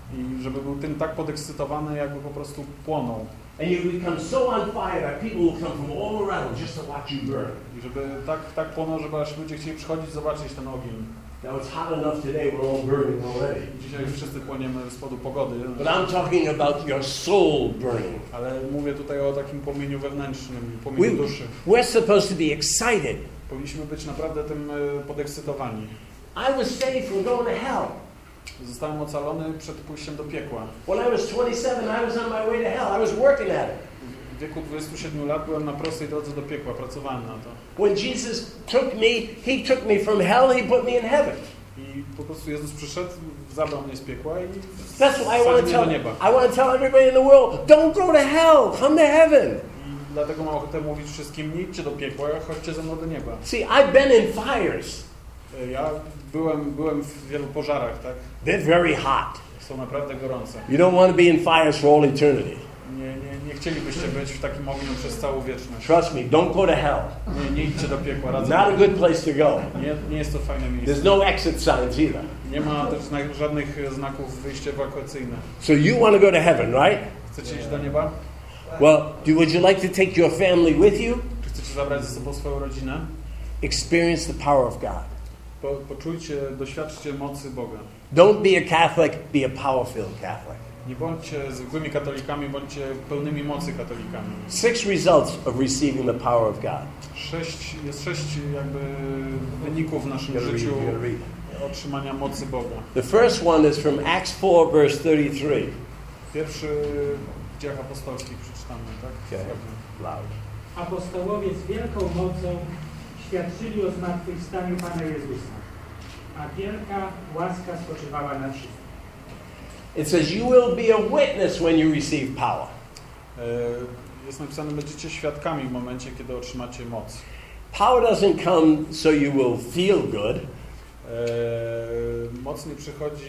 I żeby był tym tak podekscytowany, jakby po prostu płonął. And you become so on fire that people will come from all around just to watch you burn. I żeby tak, tak płonął, żeby aż ludzie chcieli przychodzić, zobaczyć ten ogień. Now it's hot enough today, we're all burning already. Dzisiaj już wszyscy płoniemy z powodu pogody. But I'm talking about your soul burning. Ale mówię tutaj o takim płomieniu wewnętrznym, płomieniu We, duszy. we're supposed to be excited. Powinniśmy być naprawdę tym e, podekscytowani. I was saved from going to hell. Zostałem ocalony przed pójściem do piekła. When I was twenty-seven, I was on my way to hell. I was working at it. W wieku dwudziestu siedmiu lat byłem na prostej drodze do piekła, pracowałem na to. When Jesus took me, he took me from hell, he put me in heaven. I po prostu Jezus przyszedł, zabrał mnie z piekła i That's why I want to wsadził mnie do tell nieba. I want to tell everybody in the world, don't go to hell, come to heaven. I dlatego mam ochotę mówić wszystkim, nie idźcie do piekła, chodźcie ze mną do nieba. See, I've been in fires. Ja byłem, byłem w wielu pożarach, tak? They're very hot. Są naprawdę gorące. You don't want to be in fires for all eternity. Nie, nie, nie chcielibyście być w takim ogniu przez całą wieczność. Trust me, don't go to hell. Nie, nie idźcie do piekła, Not radzę. a good place to go. Nie, nie jest to fajne There's miejsce. no exit signs either. Nie ma też zna- żadnych znaków wyjścia ewakuacyjne. So you want to go to heaven, right? Chcecie iść do nieba? Well, do, would you like to take your family with you? Czy chcecie zabrać ze sobą swoją rodzinę? Experience the power of God. Po, poczujcie, doświadczcie mocy Boga. Don't be a Catholic, be a power-filled Catholic. Nie bądźcie zwykłymi katolikami, bądźcie pełnymi mocy katolikami. Six results of receiving the power of God. Sześć, jest sześć jakby wyników w naszym You gotta read, życiu you gotta read. otrzymania mocy Boga. The first one is from Acts four, verse thirty-three. Pierwszy w Dziejach Apostolskich przeczytamy, tak? Okay. Loud. Apostołowie z wielką mocą świadczyli o zmartwychwstaniu Pana Jezusa, a wielka łaska spoczywała na wszystkich. It says you will be a witness when you receive power. E, Jest napisane, będziecie świadkami w momencie, kiedy otrzymacie moc. Power doesn't come so you will feel good, E, Moc nie przychodzi,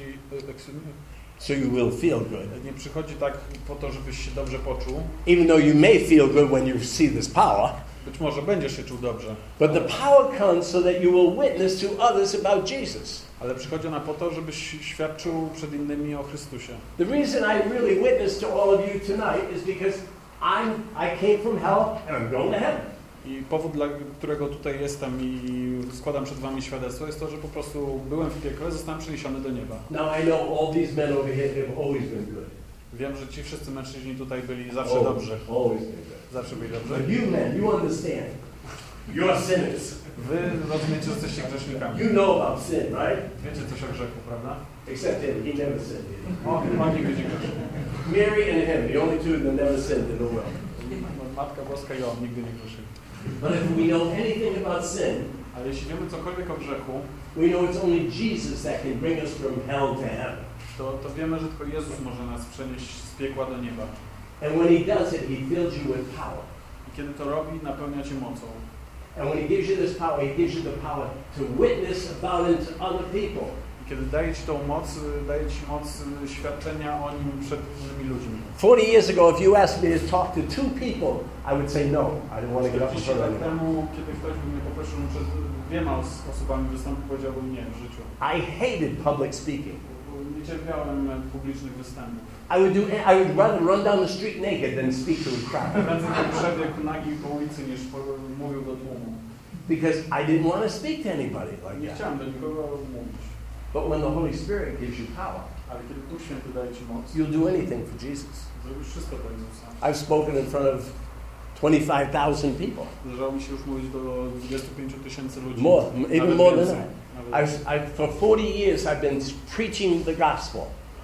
so you will feel good. nie przychodzi tak po to, żebyś się dobrze poczuł. Even though you may feel good when you see this power, Być może będziesz się czuł dobrze, but the power comes so that you will witness to others about Jesus. ale przychodzi ona po to, żebyś świadczył przed innymi o Chrystusie. The reason I really witness to all of you tonight is because I'm I came from hell and I'm going to heaven. I powód, dla którego tutaj jestem i składam przed wami świadectwo, jest to, że po prostu byłem w piekle, zostałem przeniesiony do nieba. Now I know all these men over here, they've always been good. Wiem, że ci wszyscy mężczyźni tutaj byli zawsze Always, dobrzy. always been good. Zawsze byli dobrzy. But you men, you understand. You're sinners. Wy rozumiecie, że jesteście grzesznikami. You know about sin, right? Wiecie coś o grzechu, prawda? Except him, he never sinned. Did he? O, on nigdy nie grzeszył. Mary and him, the only two that never sinned in the world. Matka Boska i on nigdy nie grzeszył. But if we know anything about sin, Ale jeśli wiemy cokolwiek o grzechu, we know it's only Jesus that can bring us from hell to heaven. to, to wiemy, że tylko Jezus może nas przenieść z piekła do nieba. And when he does it, he fills you with power. I kiedy to robi, napełnia cię mocą. And when he gives you this power, he gives you the power to witness about it to other people. I kiedy daje ci tą moc, daje ci moc świadczenia o nim przed innymi ludźmi. Forty years ago, if you asked me to talk to two people, I would say no. I didn't want to get up in czterdzieści front of lat anyone. temu, kiedy ktoś by mnie poprosił, że przed dwiema os- osobami wystąpił, powiedziałbym nie w życiu. I hated public speaking. Nie cierpiałem publicznych występów. I would do. I would rather run down the street naked than speak to a crowd Prędzej bym przebiegł nagi po ulicy, niż po- mówił do tłumu. because I didn't want to speak to anybody like Nie that. chciałem do nikogo mówić. But when the Holy Spirit gives you power, Ale kiedy Duch Święty daje ci moc, you'll do anything for Jesus. zrobisz wszystko dla Jezusa. I've spoken in front of twenty-five thousand people. Zdarzało mi się już mówić do dwudziestu pięciu tysięcy ludzi. More, even Nawet more than więcej. that. Nawet I've, I've, for forty years, I've been preaching the gospel.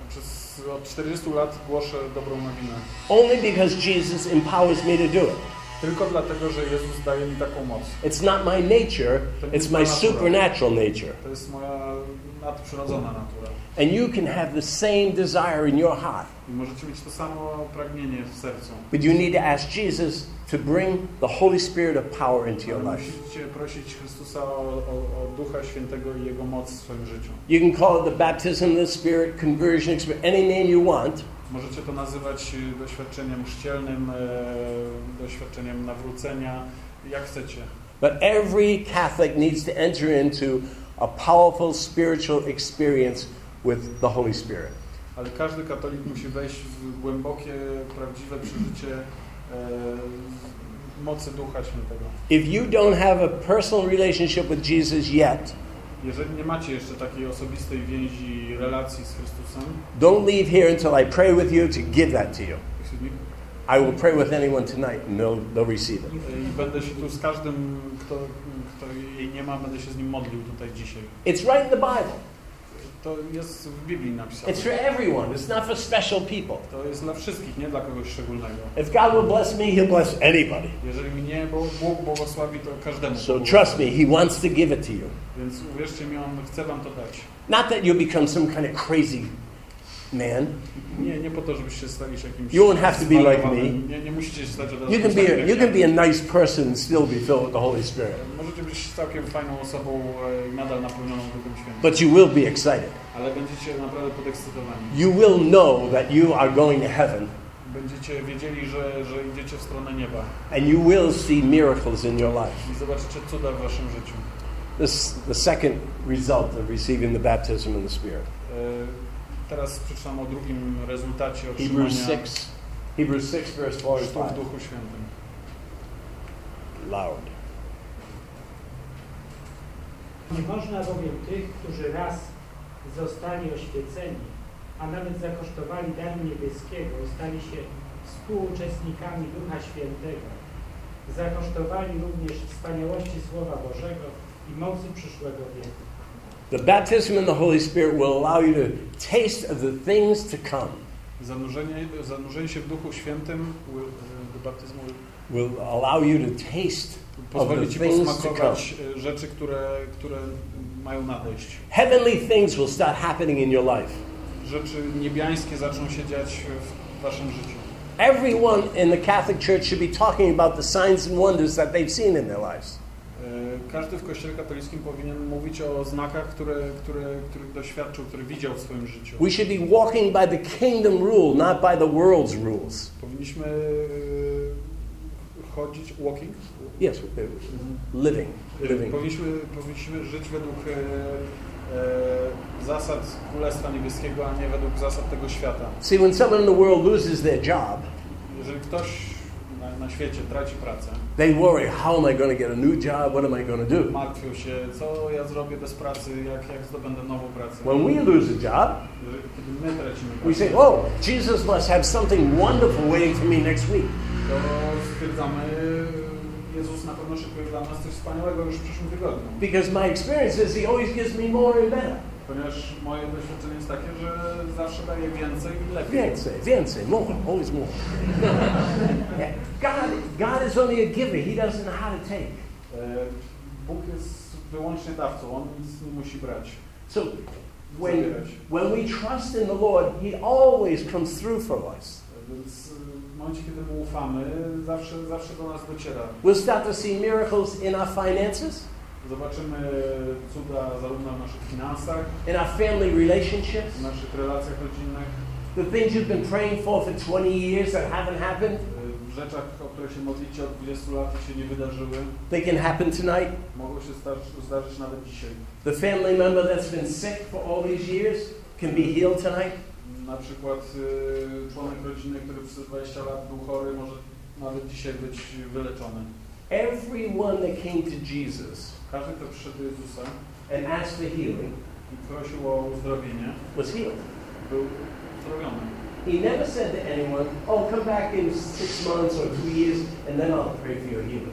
przez od czterdziestu lat głoszę dobrą nowinę. Only because Jesus empowers me to do it. Tylko dlatego, że Jezus daje mi taką moc. It's not my nature, it's my supernatural nature. To jest moja nadprzyrodzona natura. And you can have the same desire in your heart. I możecie mieć to samo pragnienie w sercu. But you need to ask Jesus to bring the Holy Spirit of power into your life. Musicie prosić Chrystusa o, o, o Ducha Świętego i Jego moc w swoim życiu. You can call it the baptism of the Spirit, conversion experience, any name you want. Możecie to nazywać doświadczeniem chrzcielnym, e, doświadczeniem nawrócenia, jak chcecie. But every Catholic needs to enter into a powerful spiritual experience with the Holy Spirit. Ale każdy katolik musi wejść w głębokie, prawdziwe przeżycie e, mocy Ducha Świętego. If you don't have a personal relationship with Jesus yet, jeżeli nie macie jeszcze takiej osobistej więzi, relacji z Chrystusem, don't leave here until I pray with you to give that to you. excuse me, I will pray with anyone tonight and they'll, they'll receive it. i będę się tu z każdym, kto, kto jej nie ma, będę się z nim modlił tutaj dzisiaj. It's right in the Bible. To jest w Biblii napisane. It's for everyone. It's not for special people. To jest dla wszystkich, nie dla kogoś szczególnego. If God will bless me, He'll bless anybody. Jeżeli mnie Bóg błogosławi, to każdemu. So trust me, He wants to give it to you. Więc uwierzcie mi, On chce wam to dać. Not that you'll become some kind of crazy man. Nie, nie po to, żebyście stali się jakimś... You won't have to be like me. Nie, nie musicie się stać od razu. You can be a, you can be a nice person and still be filled with the Holy Spirit. Możecie być całkiem fajną osobą i nadal napełnioną Duchem Świętym. But you will be excited. Ale będziecie naprawdę podekscytowani. You will know that you are going to heaven. Będziecie wiedzieli, że, że idziecie w stronę nieba. And you will see miracles in your life. I zobaczycie cuda w waszym życiu. This the second result of receiving the baptism in the Spirit. Teraz przeczytam o drugim rezultacie Hebrews otrzymania six, Hebrews six, verse four and chrztu w five. Duchu Świętym. Loud. Nie można bowiem tych, którzy raz zostali oświeceni, a nawet zakosztowali daru niebieskiego, stali się współuczestnikami Ducha Świętego. Zakosztowali również wspaniałości Słowa Bożego i mocy przyszłego wieku. The baptism in the Holy Spirit will allow you to taste of the things to come. Zanurzenie, zanurzenie się w Duchu Świętym, the baptism Will allow you to taste of pozwoli the ci things to come. posmakować rzeczy, które, które mają nadejść. Heavenly things will start happening in your life. Rzeczy niebiańskie zaczną się dziać w waszym życiu. Everyone in the Catholic Church should be talking about the signs and wonders that they've seen in their lives. Każdy w Kościele katolickim powinien mówić o znakach, które, które, których doświadczył, które widział w swoim życiu. We should be walking by the kingdom rule, not by the world's rules. Powinniśmy chodzić, walking? Yes, living. living. Powinniśmy, powinniśmy żyć według e, e, zasad Królestwa Niebieskiego, a nie według zasad tego świata. See, when someone in the world loses their job, jeżeli ktoś na, na świecie traci pracę, they worry, how am I going to get a new job? What am I going to do? martwią się, co ja zrobię bez pracy, jak, jak zdobędę nową pracę. When we lose a job, Jeżeli, kiedy my tracimy we pracę, say, oh, Jesus must have something wonderful waiting for me next week. to stwierdzamy, Jezus na pewno szykuje dla nas coś wspaniałego już w przyszłym tygodniu. Because my experience is He always gives me more and better. Ponieważ moje doświadczenie jest takie, że zawsze daje więcej i lepiej. Więcej, więcej, more, always more. Yeah. God, God is only a giver. He doesn't know how to take. Bóg jest wyłącznie dawcą, On nic nie musi brać. So when, when we trust in the Lord, He always comes through for us. Więc w momencie, kiedy Mu ufamy, zawsze, zawsze do nas dociera. We'll start to see miracles in our finances, Zobaczymy cuda zarówno w naszych finansach, in our family relationships, w naszych relacjach rodzinnych, the things you've been praying for for twenty years that haven't happened. w rzeczach, o które się modlicie od dwudziestu lat i się nie wydarzyły. They can happen tonight. Mogą się zdarzyć, zdarzyć nawet dzisiaj. The family member that's been sick for all these years can be healed tonight. Na przykład y, członek rodziny, który przez dwadzieścia lat był chory, może nawet dzisiaj być wyleczony. Everyone that came to Jesus Każdy, kto przyszedł do Jezusa and asked for healing i prosił o uzdrowienie, was healed. był uzdrowiony. He never said to anyone, oh, come back in six months or two years and then I'll pray for your healing.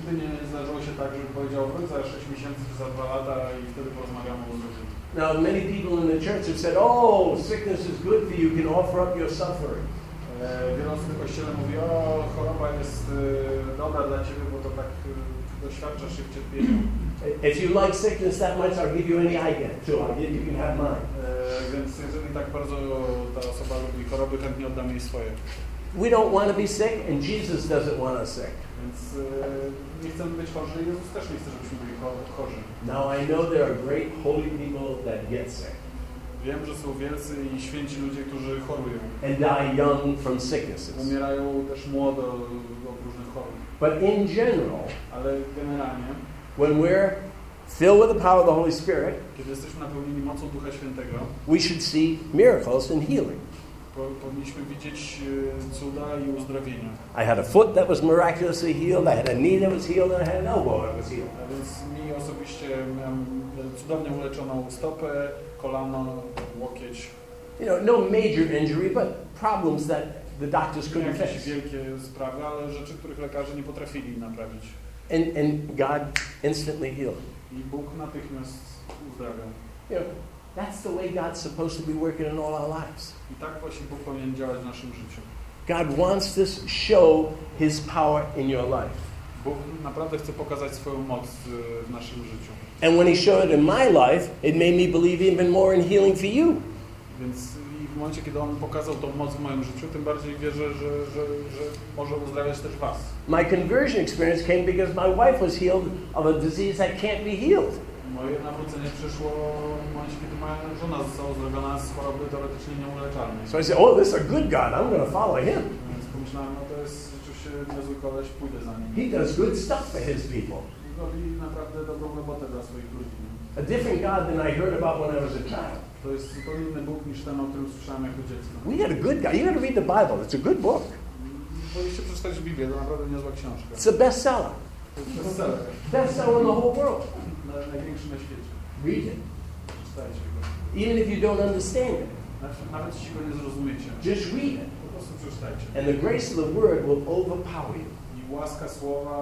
nigdy nie zdarzyło się tak, żeby powiedział, wróć za sześć miesięcy czy za dwa lata i wtedy porozmawiamy o uzdrowieniu. Now, many people in the church have said, oh, sickness is good for you, you can offer up your suffering. Wiele osób w Kościele mówi, o, choroba jest y, dobra dla Ciebie, bo to tak y, doświadczasz się w cierpieniu. If you like sickness that much, I'll give you any I get, too. I'll give, you can have mine. E, więc jeżeli tak bardzo ta osoba lubi choroby, chętnie oddam jej swoje. We don't want to be sick, and Jesus doesn't want us sick. Więc y, nie chcemy być chorzy i Jezus też nie chce, żebyśmy byli chorzy. Now, I know there are great holy people that get sick. Wiem, że są wielcy i święci ludzie, którzy chorują. And die young from sicknesses. Umierają też młodo od różnych chorób. But in general, ale generalnie, when we're filled with the power of the Holy Spirit, kiedy jesteśmy napełnieni mocą Ducha Świętego, we should see miracles and healing. po, powinniśmy widzieć cuda i uzdrowienia. I had a foot that was miraculously healed, I had a knee that was healed, and I had an elbow that was healed. A więc mi osobiście miałem cudownie uleczoną stopę, kolano, łokieć. You know, no major injury, but problems that the doctors couldn't Jakieś fix. wielkie sprawy, ale rzeczy, których lekarze nie potrafili naprawić. And, and God instantly healed. I Bóg natychmiast uzdrawiał. You know, that's the way God's supposed to be working in all our lives. I tak właśnie Bóg powinien działać w naszym życiu. God wants to show His power in your life. Bóg naprawdę chce pokazać swoją moc w naszym życiu. And when He showed it in my life, it made me believe even more in healing for you. Więc i w momencie, kiedy On pokazał tą moc w moim życiu, tym bardziej wierzę, że, że, że może uzdrawiać też was. My conversion experience came because my wife was healed of a disease that can't be healed. Moje nawrócenie przyszło w momencie, kiedy moja żona została uzdrowiona z choroby teoretycznie nieuleczalnej. So I said, oh, this is a good God. I'm going to follow Him. Więc pomyślałem, no to jest rzeczywiście niezły koleś, pójdę za nim. He does good stuff for His people. Robi naprawdę dobrą robotę dla swoich ludzi. A different God than I heard about when I was a child. To jest zupełnie inny Bóg niż ten, o którym słyszałem jako dziecko. We got a good God. You got to read the Bible. It's a good book. Powinniście przeczytać Biblię, to naprawdę niezła książka. It's a bestseller. To jest bestseller. Bestseller in the whole world. Na- Największy na świecie. Read it. Przeczytajcie go. Even if you don't understand it, Nawet, nawet jeśli go nie zrozumiecie. just read it. Po prostu przeczytajcie. And the grace of the Word will overpower you. I łaska słowa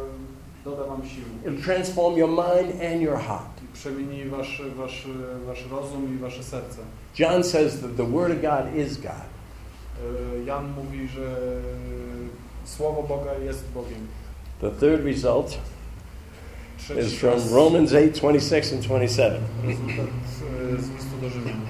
doda wam sił. It'll transform your mind and your heart. I przemieni wasz, wasz, wasz rozum i wasze serce. John says that the Word of God is God. E, Jan mówi, że Słowo Boga jest Bogiem. The third result Trzeci is from raz Romans eight, twenty-six and twenty-seven. rezultat e, z listu do Rzymian.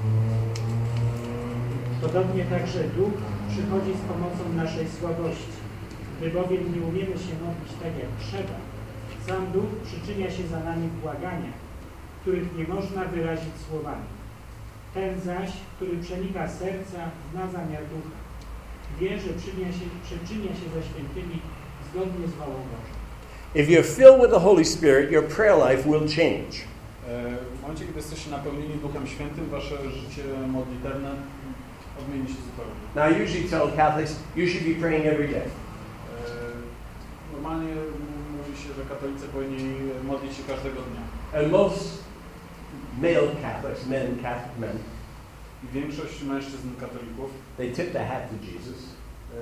Podobnie także Duch przychodzi z pomocą naszej słabości. Gdy bowiem nie umiemy się modlić tak jak trzeba, sam Duch przyczynia się za nami w błaganiach, których nie można wyrazić słowami. Ten zaś, który przenika serca, zna zamiar Ducha. Wie, że przyczynia się, przyczynia się za świętymi zgodnie z wolą Bożą. If you're filled with the Holy Spirit, your prayer life will change. E, W momencie, kiedy jesteście napełnieni Duchem Świętym, wasze życie modlitewne odmieni się zupełnie. Now, I usually tell Catholics, you should be praying every day. E, Normalnie mówi się, że katolicy powinni modlić się każdego dnia. And most male Catholics, men, Catholic men, I większość mężczyzn katolików they tip their hat to Jesus e,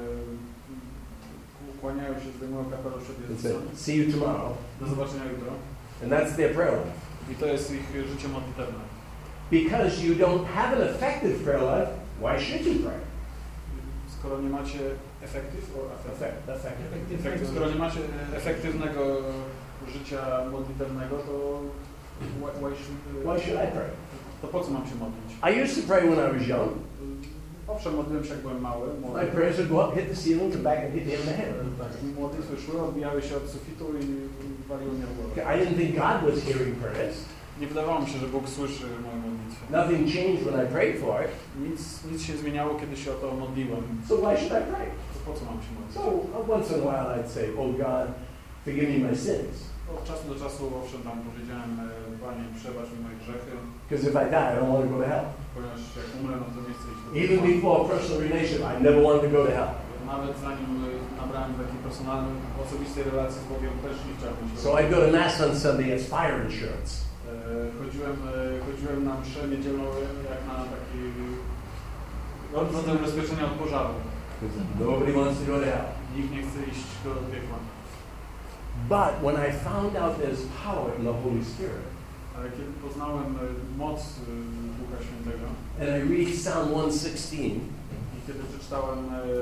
kłaniają się, zdejmują kapelusz przed and say, Jezusem. see you tomorrow. Do zobaczenia jutro. And that's their prayer life. I to jest ich życie modlitewne. Because you don't have an effective prayer life, why should you pray? Skoro nie macie efektyw, Effect, effective. efektyw, skoro nie macie efektywnego życia modlitewnego, to why, why should, Why should I pray? to po co mam się modlić? I used to pray when I was young. Owszem, modliłem się jak byłem mały. młody. My prayers would go up, hit the ceiling, come back and hit me in the head. Tak, modlitwy szły, odbijały się od sufitu i waliły mnie w głowę. I didn't think God was hearing prayers. Nie wydawało mi się, że Bóg słyszy moje modlitwy. Nothing changed when I prayed for it. Nic, nic się zmieniało, kiedy się o to modliłem. So why should I pray? To po co mam się modlić? So uh, once in a while I'd say, oh God, forgive me my sins. Od czasu do czasu, owszem, tam powiedziałem, e, Panie, przebacz mi moje grzechy, Because if I die, I don't want to go to hell. ponieważ jak umrę, no to nie chcę iść do Even piekła. before personal relationship, I never wanted to go to hell. Nawet zanim e, nabrałem takiej personalnej, osobistej relacji z Bogiem, też nie chciałem iść do So I'd go to Mass on Sunday as fire insurance. E, Chodziłem, e, chodziłem na mszę niedzielną jak na taki rodzaj ubezpieczenia od pożaru. Because nobody wants to go to hell. Nikt nie chce iść do piekła. But when I found out there's power in the Holy Spirit, ale kiedy poznałem moc Ducha Świętego, and I read Psalm one sixteen, i kiedy przeczytałem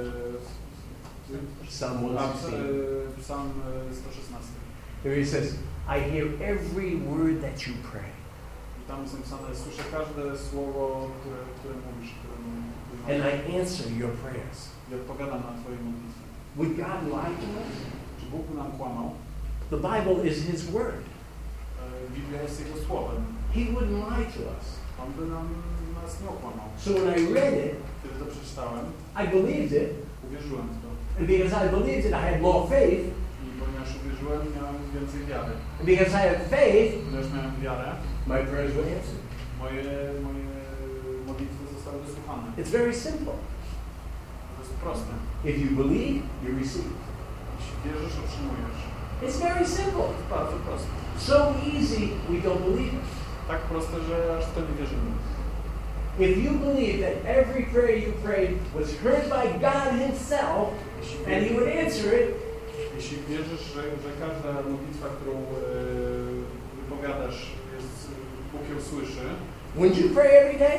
Psalm one sixteen, Psalm sto szesnaście, here he says, I hear every word that you pray. I tam jest napisane, słyszę każde słowo, które, które mówisz, które, które And I answer your prayers. I odpowiadam na Twoje modlitwy. Would God lie to us? Czy Bóg nam kłamał? The Bible is His Word. Biblia jest Jego słowem. He wouldn't lie to us. On by nam, nas nie okłamał. So when I read it, Kiedy to przeczytałem, I believed it. uwierzyłem w to. And because I believed it, I had more faith. I ponieważ uwierzyłem, miałem więcej wiary. And because I had faith, Ponieważ miałem wiarę, my prayers were answered. moje, moje modlitwy zostały wysłuchane. It's very simple. To jest proste. If you believe, you receive. Jeśli wierzysz, otrzymujesz. It's very simple. To jest bardzo proste. So easy, we don't believe it. Tak proste, że aż w to nie wierzymy. If you believe that every prayer you prayed was heard by God Himself, and He would answer it, jeśli wierzysz, że, że każda modlitwa, którą e, wypowiadasz, jest, Bóg ją słyszy. wouldn't you pray every day?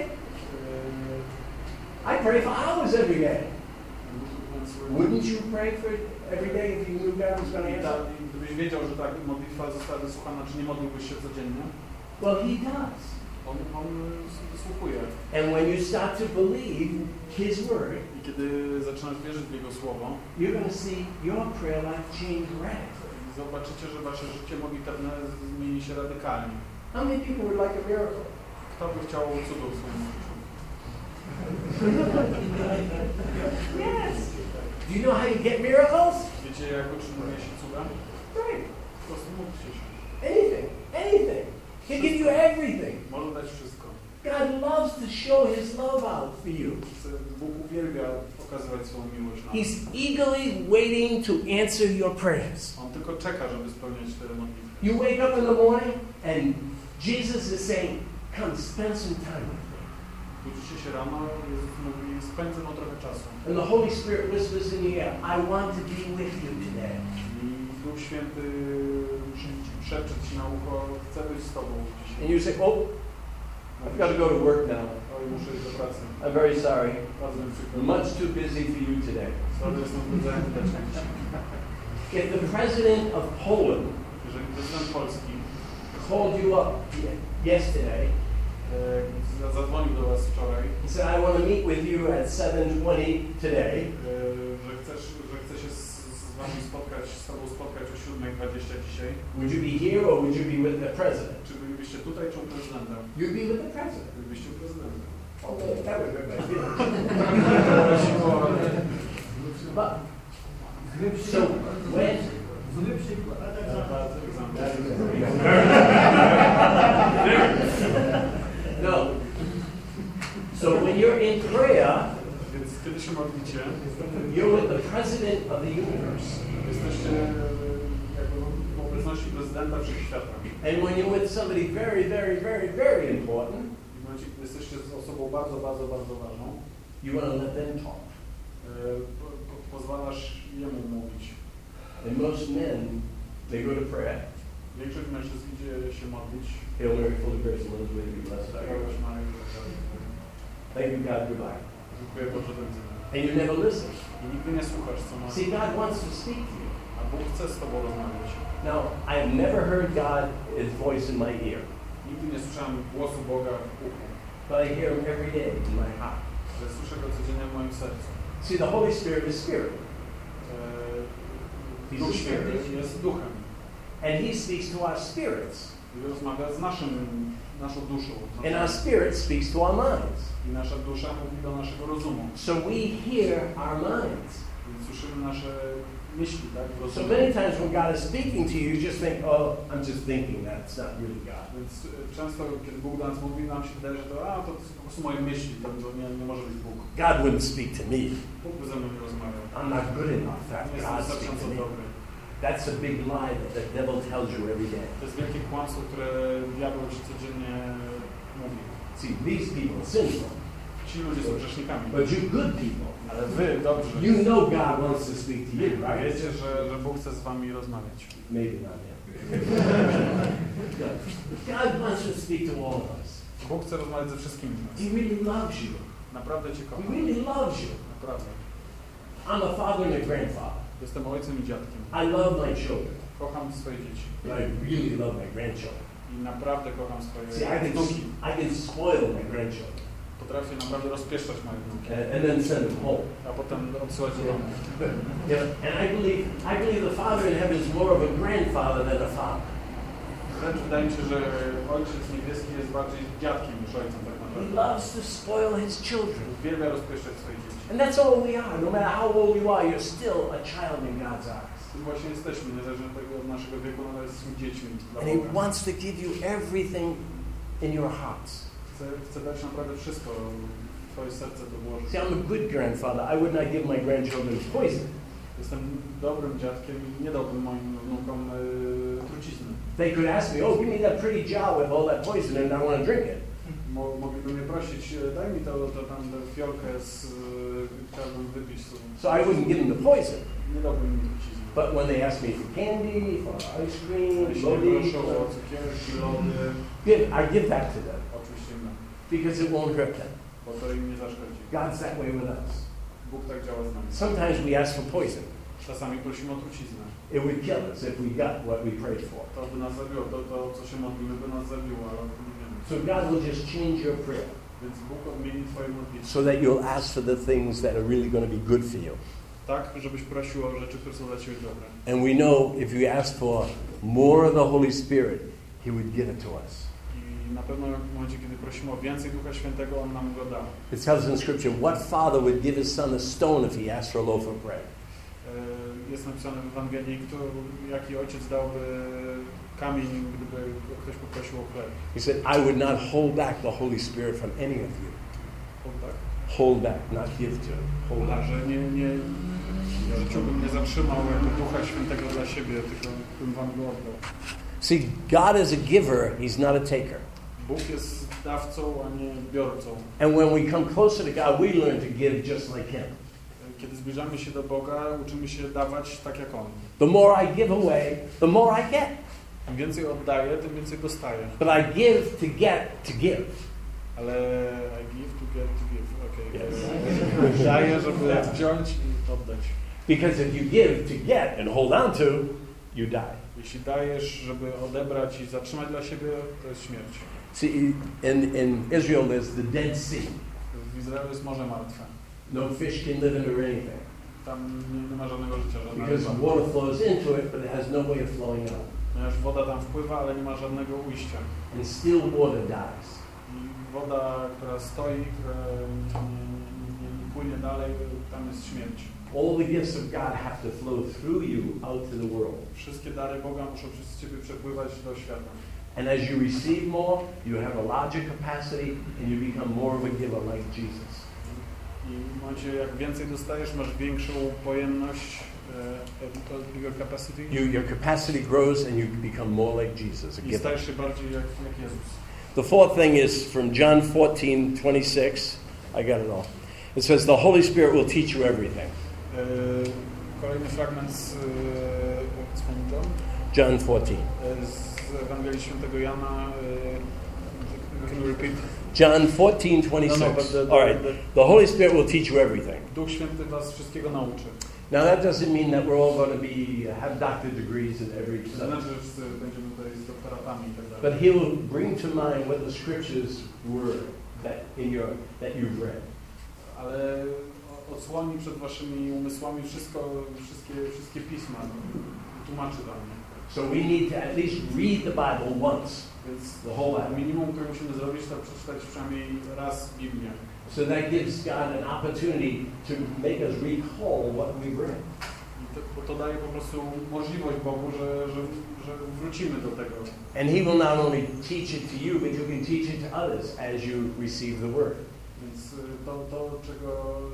I pray for hours every day. Wouldn't you pray for every day if you knew God was going to answer? Gdybyś wiedział, że tak modlitwa została wysłuchana, czy nie modliłbyś się codziennie? Well, He does. On, on wysłuchuje. And when you start to believe His Word, I kiedy zaczynasz wierzyć w Jego Słowo, you're going to see your prayer life change radically. zobaczycie, że wasze życie modlitewne zmieni się radykalnie. How many people would like a miracle? Kto by chciał cudów w swoim życiu? Yes. Do you know how you get miracles? Wiecie, jak otrzymuje się cuda? Right. Po prostu módlcie się. Anything. Anything. He'll give you everything. Może dać wszystko. God loves to show His love out for you. Bóg uwielbia okazywać swoją miłość nam. He's eagerly waiting to answer your prayers. On tylko czeka, żeby spełniać te modlitwy. You wake up in the morning and Jesus is saying, come spend some time with me. Budzicie się rano, Jezus mówi, spędzę no trochę czasu. And the Holy Spirit whispers in your ear, I want to be with you today. I Duch Święty szepcze ci na ucho, chcę być z Tobą dzisiaj. And you say, oh, I've got to go to work now. Oj, muszę iść do pracy. I'm very sorry. Bardzo mi przykro. Much too busy for you today. Sorry, jestem zbyt zajęty dla Ciebie. If the president of Poland Jeżeli prezydent Polski called you up yesterday e, zadzwonił do Was wczoraj, and said, I want to meet with you at seven twenty today, e, że, chcesz, że chce się z, z Wami spotkać, z Tobą spotkać o siódma dwadzieścia dzisiaj, would you be here or would you be with the president? czy bylibyście tutaj, czy u prezydenta? You'd be with the president. Bylibyście u prezydenta. Oh, that would hurt my feelings. But, so when no, so when you're in prayer, Więc kiedy się modlicie, you're with the president of the universe. jesteście jakby w obecności prezydenta wszechświata. And when you're with somebody very, very, very, very important, W momencie, kiedy jesteście z osobą bardzo, bardzo, bardzo ważną, you want to let them talk. e, po, po, pozwalasz jemu mówić. And most men, they go to prayer. Większość mężczyzn idzie się modlić. Hail Mary, full of grace, the Lord is with you, blessed are you. Zdrowaś Maryjo, Thank you, God, goodbye. dziękuję Boże, do widzenia. And you never listen. I nigdy nie słuchasz, co ma. See, God wants to speak to you. A Bóg chce z Tobą rozmawiać. Now, I have never heard God, His voice in my ear, Nigdy nie słyszałem głosu Boga w uchu, but I hear Him every day in my heart. ale słyszę Go codziennie w moim sercu. See, the Holy Spirit is spirit, E, Duch Święty jest duchem and He speaks to our spirits, i rozmawia z naszym, naszą duszą. and our spirit speaks to our minds. I nasza dusza mówi do naszego rozumu. So we hear our minds. Więc słyszymy nasze myśli, tak? So Rozumu. many times when God is speaking to you, you just think, oh, I'm just thinking that. It's not really God. Więc e, często, kiedy Bóg do nas mówi, nam się wydaje, że to, a, to jest po prostu moje myśli, to, to nie, nie może być Bóg. God wouldn't speak to me. Bóg by ze mną nie rozmawiał. I'm not good enough. That Nie God jestem speaks to wystarczająco me. dobry. That's a big lie that the devil tells you every day. To jest wielkie kłamstwo, które diabeł ci codziennie mówi. See, these people, sinful, Ci ci ludzie są grzesznikami. But you good people. Ale wy, dobrze. You know God wants to speak to you, right? Wiecie, że, że Bóg chce z wami rozmawiać. Maybe not yet. God wants to speak to all of us. Bóg chce rozmawiać ze wszystkimi z nas. He really loves you. Naprawdę cię kocha. He really loves you. Naprawdę. I'm a father and a grandfather. Jestem ojcem i dziadkiem. I love my children. Kocham swoje dzieci. But I really love my grandchildren. I naprawdę kocham swoje See, I can, wnuki. I can spoil my grandchildren. Potrafię naprawdę rozpieszczać moje wnuki. And, and then send them home. A potem odsyłać do domu. Yeah, and I believe, I believe the Father in heaven is more of a grandfather than a father. Wręcz wydaje mi się, że Ojciec Niebieski jest bardziej dziadkiem niż ojcem tak He naprawdę. loves to spoil his children. Uwielbia rozpieszczać swoje dzieci. And that's all we are. No matter how old you are, you're still a child in God's eyes. Tym właśnie jesteśmy, niezależnie od tego od naszego wieku, ale jesteśmy dziećmi dla And He Boga. wants to give you everything in your hearts. Chce, chce dać naprawdę wszystko w twoje serce to włożyć. See, I'm a good grandfather. I would not give my grandchildren poison. Jestem dobrym dziadkiem i nie dałbym moim wnukom yy, trucizny. They could ask me, oh, give me that pretty jar with all that poison and I want to drink it. Mo, mogliby mnie prosić, daj mi to, to tam tę fiolkę z... Yy, chciałbym wypić. To, So I wouldn't give them the poison. nie dałbym im trucizny. But when they ask me for candy, for ice cream, Jeśli lody, proszą o cukierki, lody, give, I give that to them oczywiście nie, because it won't hurt them. bo to im nie zaszkodzi. God's that way with us. Bóg tak działa z nami. Sometimes we ask for poison. Czasami prosimy o truciznę. It would kill us if we got what we prayed for. To by nas zabiło, to, to co się modlimy, by nas zabiło, ale o tym nie wiemy. So God will just change your prayer Więc Bóg odmieni twoje modlitwy. so that you'll ask for the things that are really going to be good for you. Tak, żebyś prosił o rzeczy, które są dla ciebie dobre. And we know if you ask for more of the Holy Spirit, He would give it to us. I na pewno w momencie, kiedy prosimy o więcej Ducha Świętego, On nam go da. It tells in Scripture, what father would give his son a stone if he asked for a loaf of bread? Jest napisane w Ewangelii, kto, jaki ojciec dałby kamień, gdyby ktoś poprosił o chleb. He said, I would not hold back the Holy Spirit from any of you. Hold back. Hold back, not give to. Hold A, back. że nie, nie, w życiu bym nie zatrzymał Ducha Świętego dla siebie, tylko bym wam go oddał. See, God is a giver, He's not a taker. Bóg jest dawcą, a nie biorcą. And when we come closer to God, we learn to give just like Him. Kiedy zbliżamy się do Boga, uczymy się dawać tak jak On. The more I give away, the more I get. Im więcej oddaję, tym więcej dostaję. But I give to get to give. Ale I give to get to give. Okay. Yes. Daję, żeby wziąć i oddać. Because if you give to get and hold on to, you die. Jeśli dajesz, żeby odebrać i zatrzymać dla siebie, to jest śmierć. See, in, in Israel there's the Dead Sea. W Izraelu jest Morze Martwe. No fish can live in it or anything. Tam nie, nie ma żadnego życia, żadnego Because ryba. water flows into it, but it has no way of flowing out. Ponieważ woda tam wpływa, ale nie ma żadnego ujścia. And still water dies. I woda, która stoi, która nie, nie, nie, nie płynie dalej, tam jest śmierć. All the gifts of God have to flow through you out to the world. Wszystkie dary Boga muszą przez Ciebie przepływać do świata. And as you receive more, you have a larger capacity and you become more of a giver like Jesus. I w momencie, jak więcej dostajesz, masz większą pojemność, uh, bigger capacity. You, your capacity grows and you become more like Jesus, a I giver. stajesz się bardziej jak, jak Jezus. The fourth thing is from John fourteen twenty-six. I got it all. It says, the Holy Spirit will teach you everything. Uh, kolejny fragment z, uh, z John? John fourteen. Z Ewangelii Świętego Jana. Uh, can you repeat? John fourteen twenty-six. No, no, but the, the, all right. The Holy Spirit will teach you everything. Duch Święty was wszystkiego nauczy. Now that doesn't mean that we're all going to be have doctorate degrees in every To subject. znaczy, że wszyscy będziemy tutaj z doktoratami i tak dalej. But He will bring to mind what the scriptures were that in your that you've read. Ale odsłoni przed waszymi umysłami wszystko, wszystkie, wszystkie pisma. Tłumaczy dla mnie. So we need to at least read the Bible once, Więc the whole Bible. minimum, które musimy zrobić, to przeczytać przynajmniej raz Biblię. So that gives God an opportunity to make us recall what we've read. I to, bo to daje po prostu możliwość Bogu, że, że, że wrócimy do tego. And He will not only teach it to you, but you can teach it to others as you receive the Word. Więc to, to czego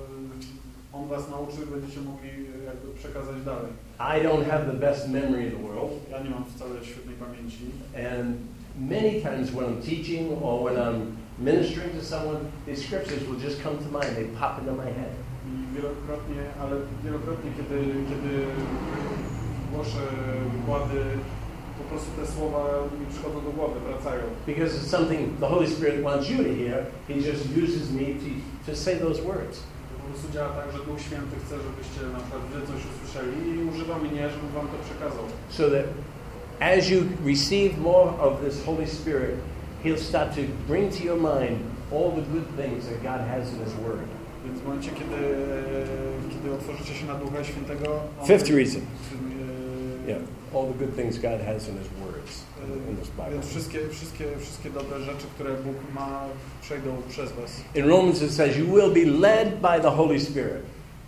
On was nauczy, będziecie mogli jakby przekazać dalej. I don't have the best memory in the world. Ja nie mam wcale świetnej pamięci. And many times when I'm teaching or when I'm ministering to someone, these scriptures will just come to mind. They pop into my head. I wielokrotnie, ale wielokrotnie, kiedy, kiedy głoszę wykłady, po prostu te słowa mi przychodzą do głowy, wracają. Because it's something the Holy Spirit wants you to hear. He just uses me to, to say those words. Po prostu działa tak, że Duch Święty chce, żebyście na przykład wy coś usłyszeli i używa mnie, żebym wam to przekazał. So that as you receive more of this Holy Spirit, He'll start to bring to your mind all the good things that God has in His Word. Więc w momencie, kiedy, kiedy otworzycie się na Ducha Świętego... On, Fifth reason. E, Yeah, all the good things God has in His words, in this Bible. Więc wszystkie, wszystkie, wszystkie dobre rzeczy, które Bóg ma, przejdą przez was. In Romans it says, you will be led by the Holy Spirit.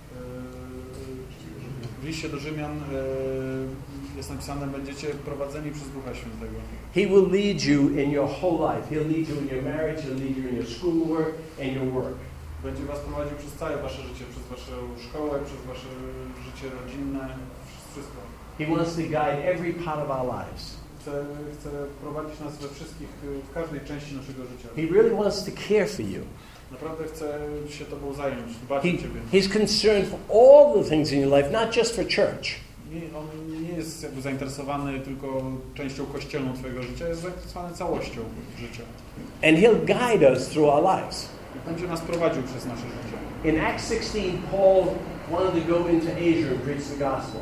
W liście do Rzymian jest napisane, będziecie prowadzeni przez Ducha Świętego. He will lead you in your whole life. He'll lead you in your marriage, He'll lead you in your schoolwork and your work. Będzie was prowadził przez całe wasze życie, przez waszą szkołę, przez wasze życie rodzinne, wszystko. He wants to guide every part of our lives. Chce, chce prowadzić nas we wszystkich, w każdej części naszego życia. He really wants to care for you. Naprawdę chce się tobą zająć, dbać He, o ciebie. he's concerned for all the things in your life, not just for church. Nie, on nie jest jakby zainteresowany tylko częścią kościelną twojego życia, jest zainteresowany całością życia. And He'll guide us through our lives. I będzie nas prowadził przez nasze życie. In Acts sixteen, Paul wanted to go into Asia and preach the gospel.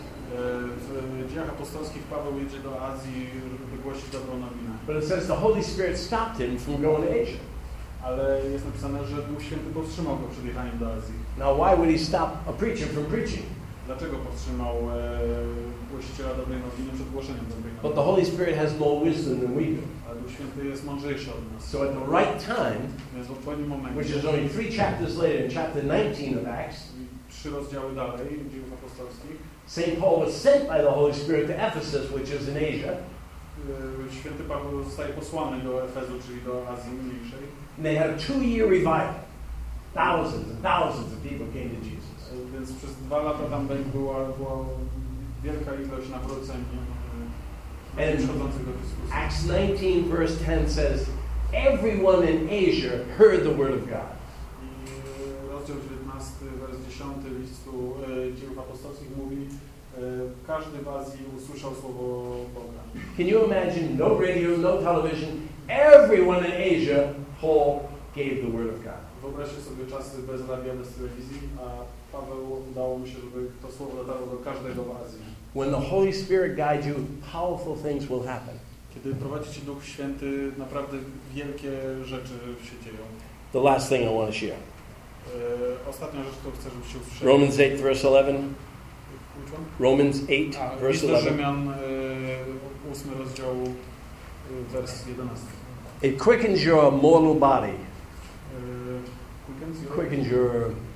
W Dziejach Apostolskich Paweł jedzie do Azji, żeby głosić dobrą nowinę. But it says the Holy Spirit stopped him from going to Asia. Ale jest napisane, że Duch Święty powstrzymał go przed jechaniem do Azji. Now why would He stop a preacher from preaching? Dlaczego powstrzymał e, głosiciela dobrej nowiny przed głoszeniem dobrej nowiny? But the Holy Spirit has more wisdom than we do. Ale Duch Święty jest mądrzejszy od nas. So at the right time, Więc w odpowiednim momencie, which is only three chapters later, in chapter nineteen of Acts, trzy rozdziały dalej, Dziejów Apostolskich, Saint Paul was sent by the Holy Spirit to Ephesus, which is in Asia. e, święty Paweł zostaje posłany do Efezu, czyli do Azji Mniejszej. And they had a two-year revival. Thousands and thousands of people came to Jesus. E, Więc przez dwa lata tam była, była wielka ilość nawróceń e, przychodzących do dyskusji. Acts nineteen verse ten says, everyone in Asia heard the word of God. I rozdział dziewiętnasty, wers dziesiąty listu e, Dziejów Apostolskich mówi, e, każdy w Azji usłyszał słowo Boga. Can you imagine? No radio, no television. Everyone in Asia, Paul gave the word of God. Wyobraźcie sobie czasy bez radia, bez telewizji, a Paweł udało mu się, żeby to słowo dotarło do każdego w Azji. When the Holy Spirit guides you, powerful things will happen. Kiedy prowadzi Cię Duch Święty, naprawdę wielkie rzeczy się dzieją. The last thing I want to share. E, ostatnia rzecz, którą chcę, żebyście usłyszeli. Romans eight verse eleven. Which one? Romans eight A, verse list do eleven. Rzymian, e, ósmy rozdział, e, wers jedenasty. It quickens your mortal body. E, quickens your- Quickens your,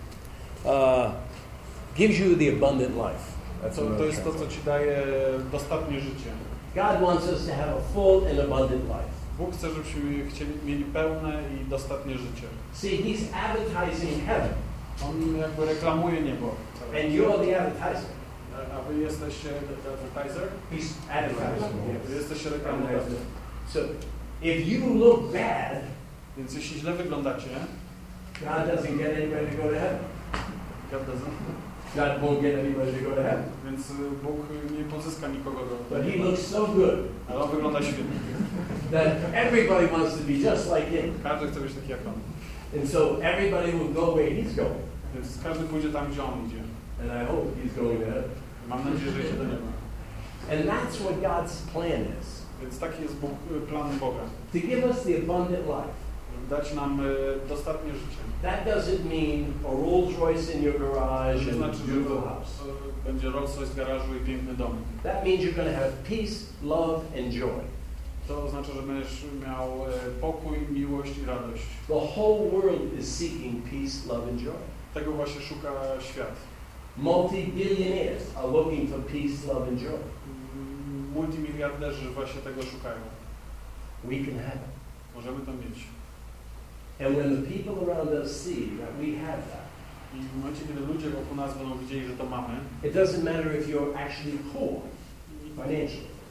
uh, gives you the abundant life. That's To, what to I'm jest to, co Ci daje dostatnie życie. God wants us to have a full and abundant life. Bóg chce, żebyśmy chcieli, mieli pełne i dostatnie życie. See, He's advertising heaven, On jakby reklamuje niebo. and you're the advertiser. A Wy jesteście advertiser? He's advertising. Wy Yes. jesteście reklamodawcą. So, if you look bad, Więc jeśli źle wyglądacie, God doesn't get anybody to go to heaven. God doesn't. God won't get anybody to go to heaven. Więc Bóg nie pozyska nikogo do But He looks so good ale on wygląda świetnie. that everybody wants to be just like Him. Każdy chce być taki jak on. And so everybody will go where He's going. Więc każdy pójdzie tam, gdzie on idzie. And I hope He's going to heaven. Mam nadzieję, że idzie do nieba. And that's what God's plan is. Więc taki jest Bóg, plan Boga. To give us the abundant life. Dać nam y, dostatnie życie. That doesn't mean a Rolls Royce in your garage To and znaczy, a że beautiful to, house. to będzie Rolls Royce w garażu i piękny dom. That means you're going to have peace, love, and joy. To oznacza, że będziesz miał e, pokój, miłość i radość. The whole world is seeking peace, love, and joy. Tego właśnie szuka świat. Multi-billionaires are looking for peace, love, and joy. Multimiliarderzy właśnie tego szukają. We can have it. Możemy to mieć. And when the people around us see that we have that, I w momencie, kiedy ludzie wokół nas będą widzieli, że to mamy, it doesn't matter if you're actually poor financially.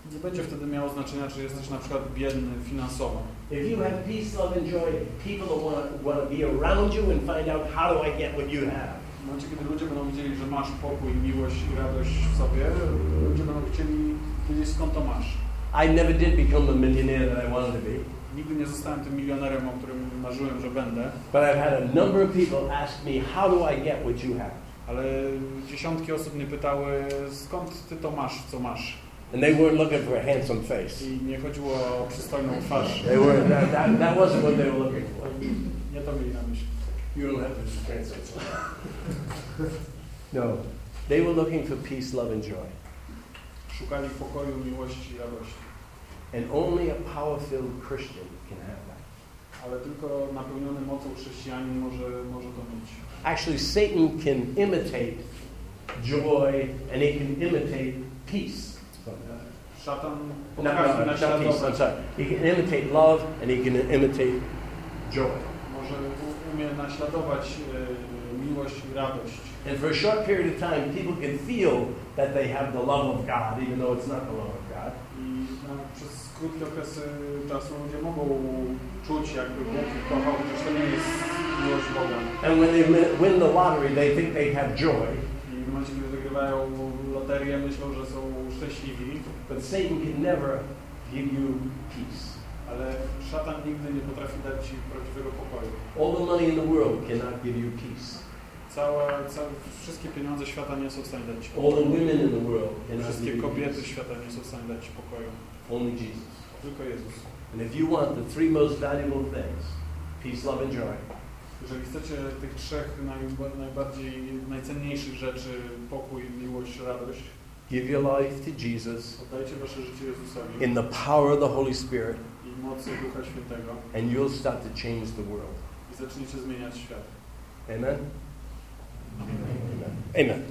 Nie będzie wtedy miało znaczenia, czy jesteś na przykład biedny finansowo. If you have peace, love, and joy, people will want to, want to be around you and find out how do I get what you have. W momencie, kiedy ludzie będą widzieli, że masz pokój, miłość i radość w sobie, ludzie będą chcieli wiedzieć, skąd to masz. I never did become the millionaire that I wanted to be. Nigdy nie zostałem tym milionerem, o którym marzyłem, że będę. But I've had a number of people ask me, how do I get what you have? Ale dziesiątki osób mnie pytały, skąd ty to masz, co masz. And they weren't looking for a handsome face. I nie chodziło o przystojną twarz. They were that, that, that wasn't what they were looking for. Nie to mieli na myśli. You don't have to translate. No, they were looking for peace, love, and joy. Szukali pokoju, miłości i radości. And only a power-filled Christian can have that. Ale tylko napełniony mocą chrześcijanin może, może to mieć. Actually, Satan can imitate joy and he can imitate peace. Szatan No, no, potrafi no, not peace, I'm naśladować. sorry. He can imitate love and he can imitate joy. Może umie naśladować e, miłość i radość. And for a short period of time, people can feel that they have the love of God, even though it's not the love of God. I no, przez krótkie okresy czasu ludzie mogą czuć, jakby Bóg ich kochał, chociaż to nie jest miłość Boga. And when they win the lottery, they think they have joy. I w momencie, kiedy wygrywają loterię, myślą, że są szczęśliwi. But Satan can never give you peace. Ale szatan nigdy nie potrafi dać ci prawdziwego pokoju. All the money in the world cannot give you peace. Całe, całe, wszystkie pieniądze świata nie są w stanie dać ci All the pokoju. women in the world cannot give Wszystkie you kobiety peace. świata nie są w stanie dać ci pokoju. Only Jesus. Tylko Jezus. And if you want the three most valuable things, peace, love, and joy, Jeżeli chcecie tych trzech naj, najbardziej, najcenniejszych rzeczy, pokój, miłość, radość, give your life to Jesus oddajcie wasze życie Jezusowi in the power of the Holy Spirit, i mocy Ducha Świętego and you'll start to change the world. i zaczniecie zmieniać świat. Amen? Amen. Amen.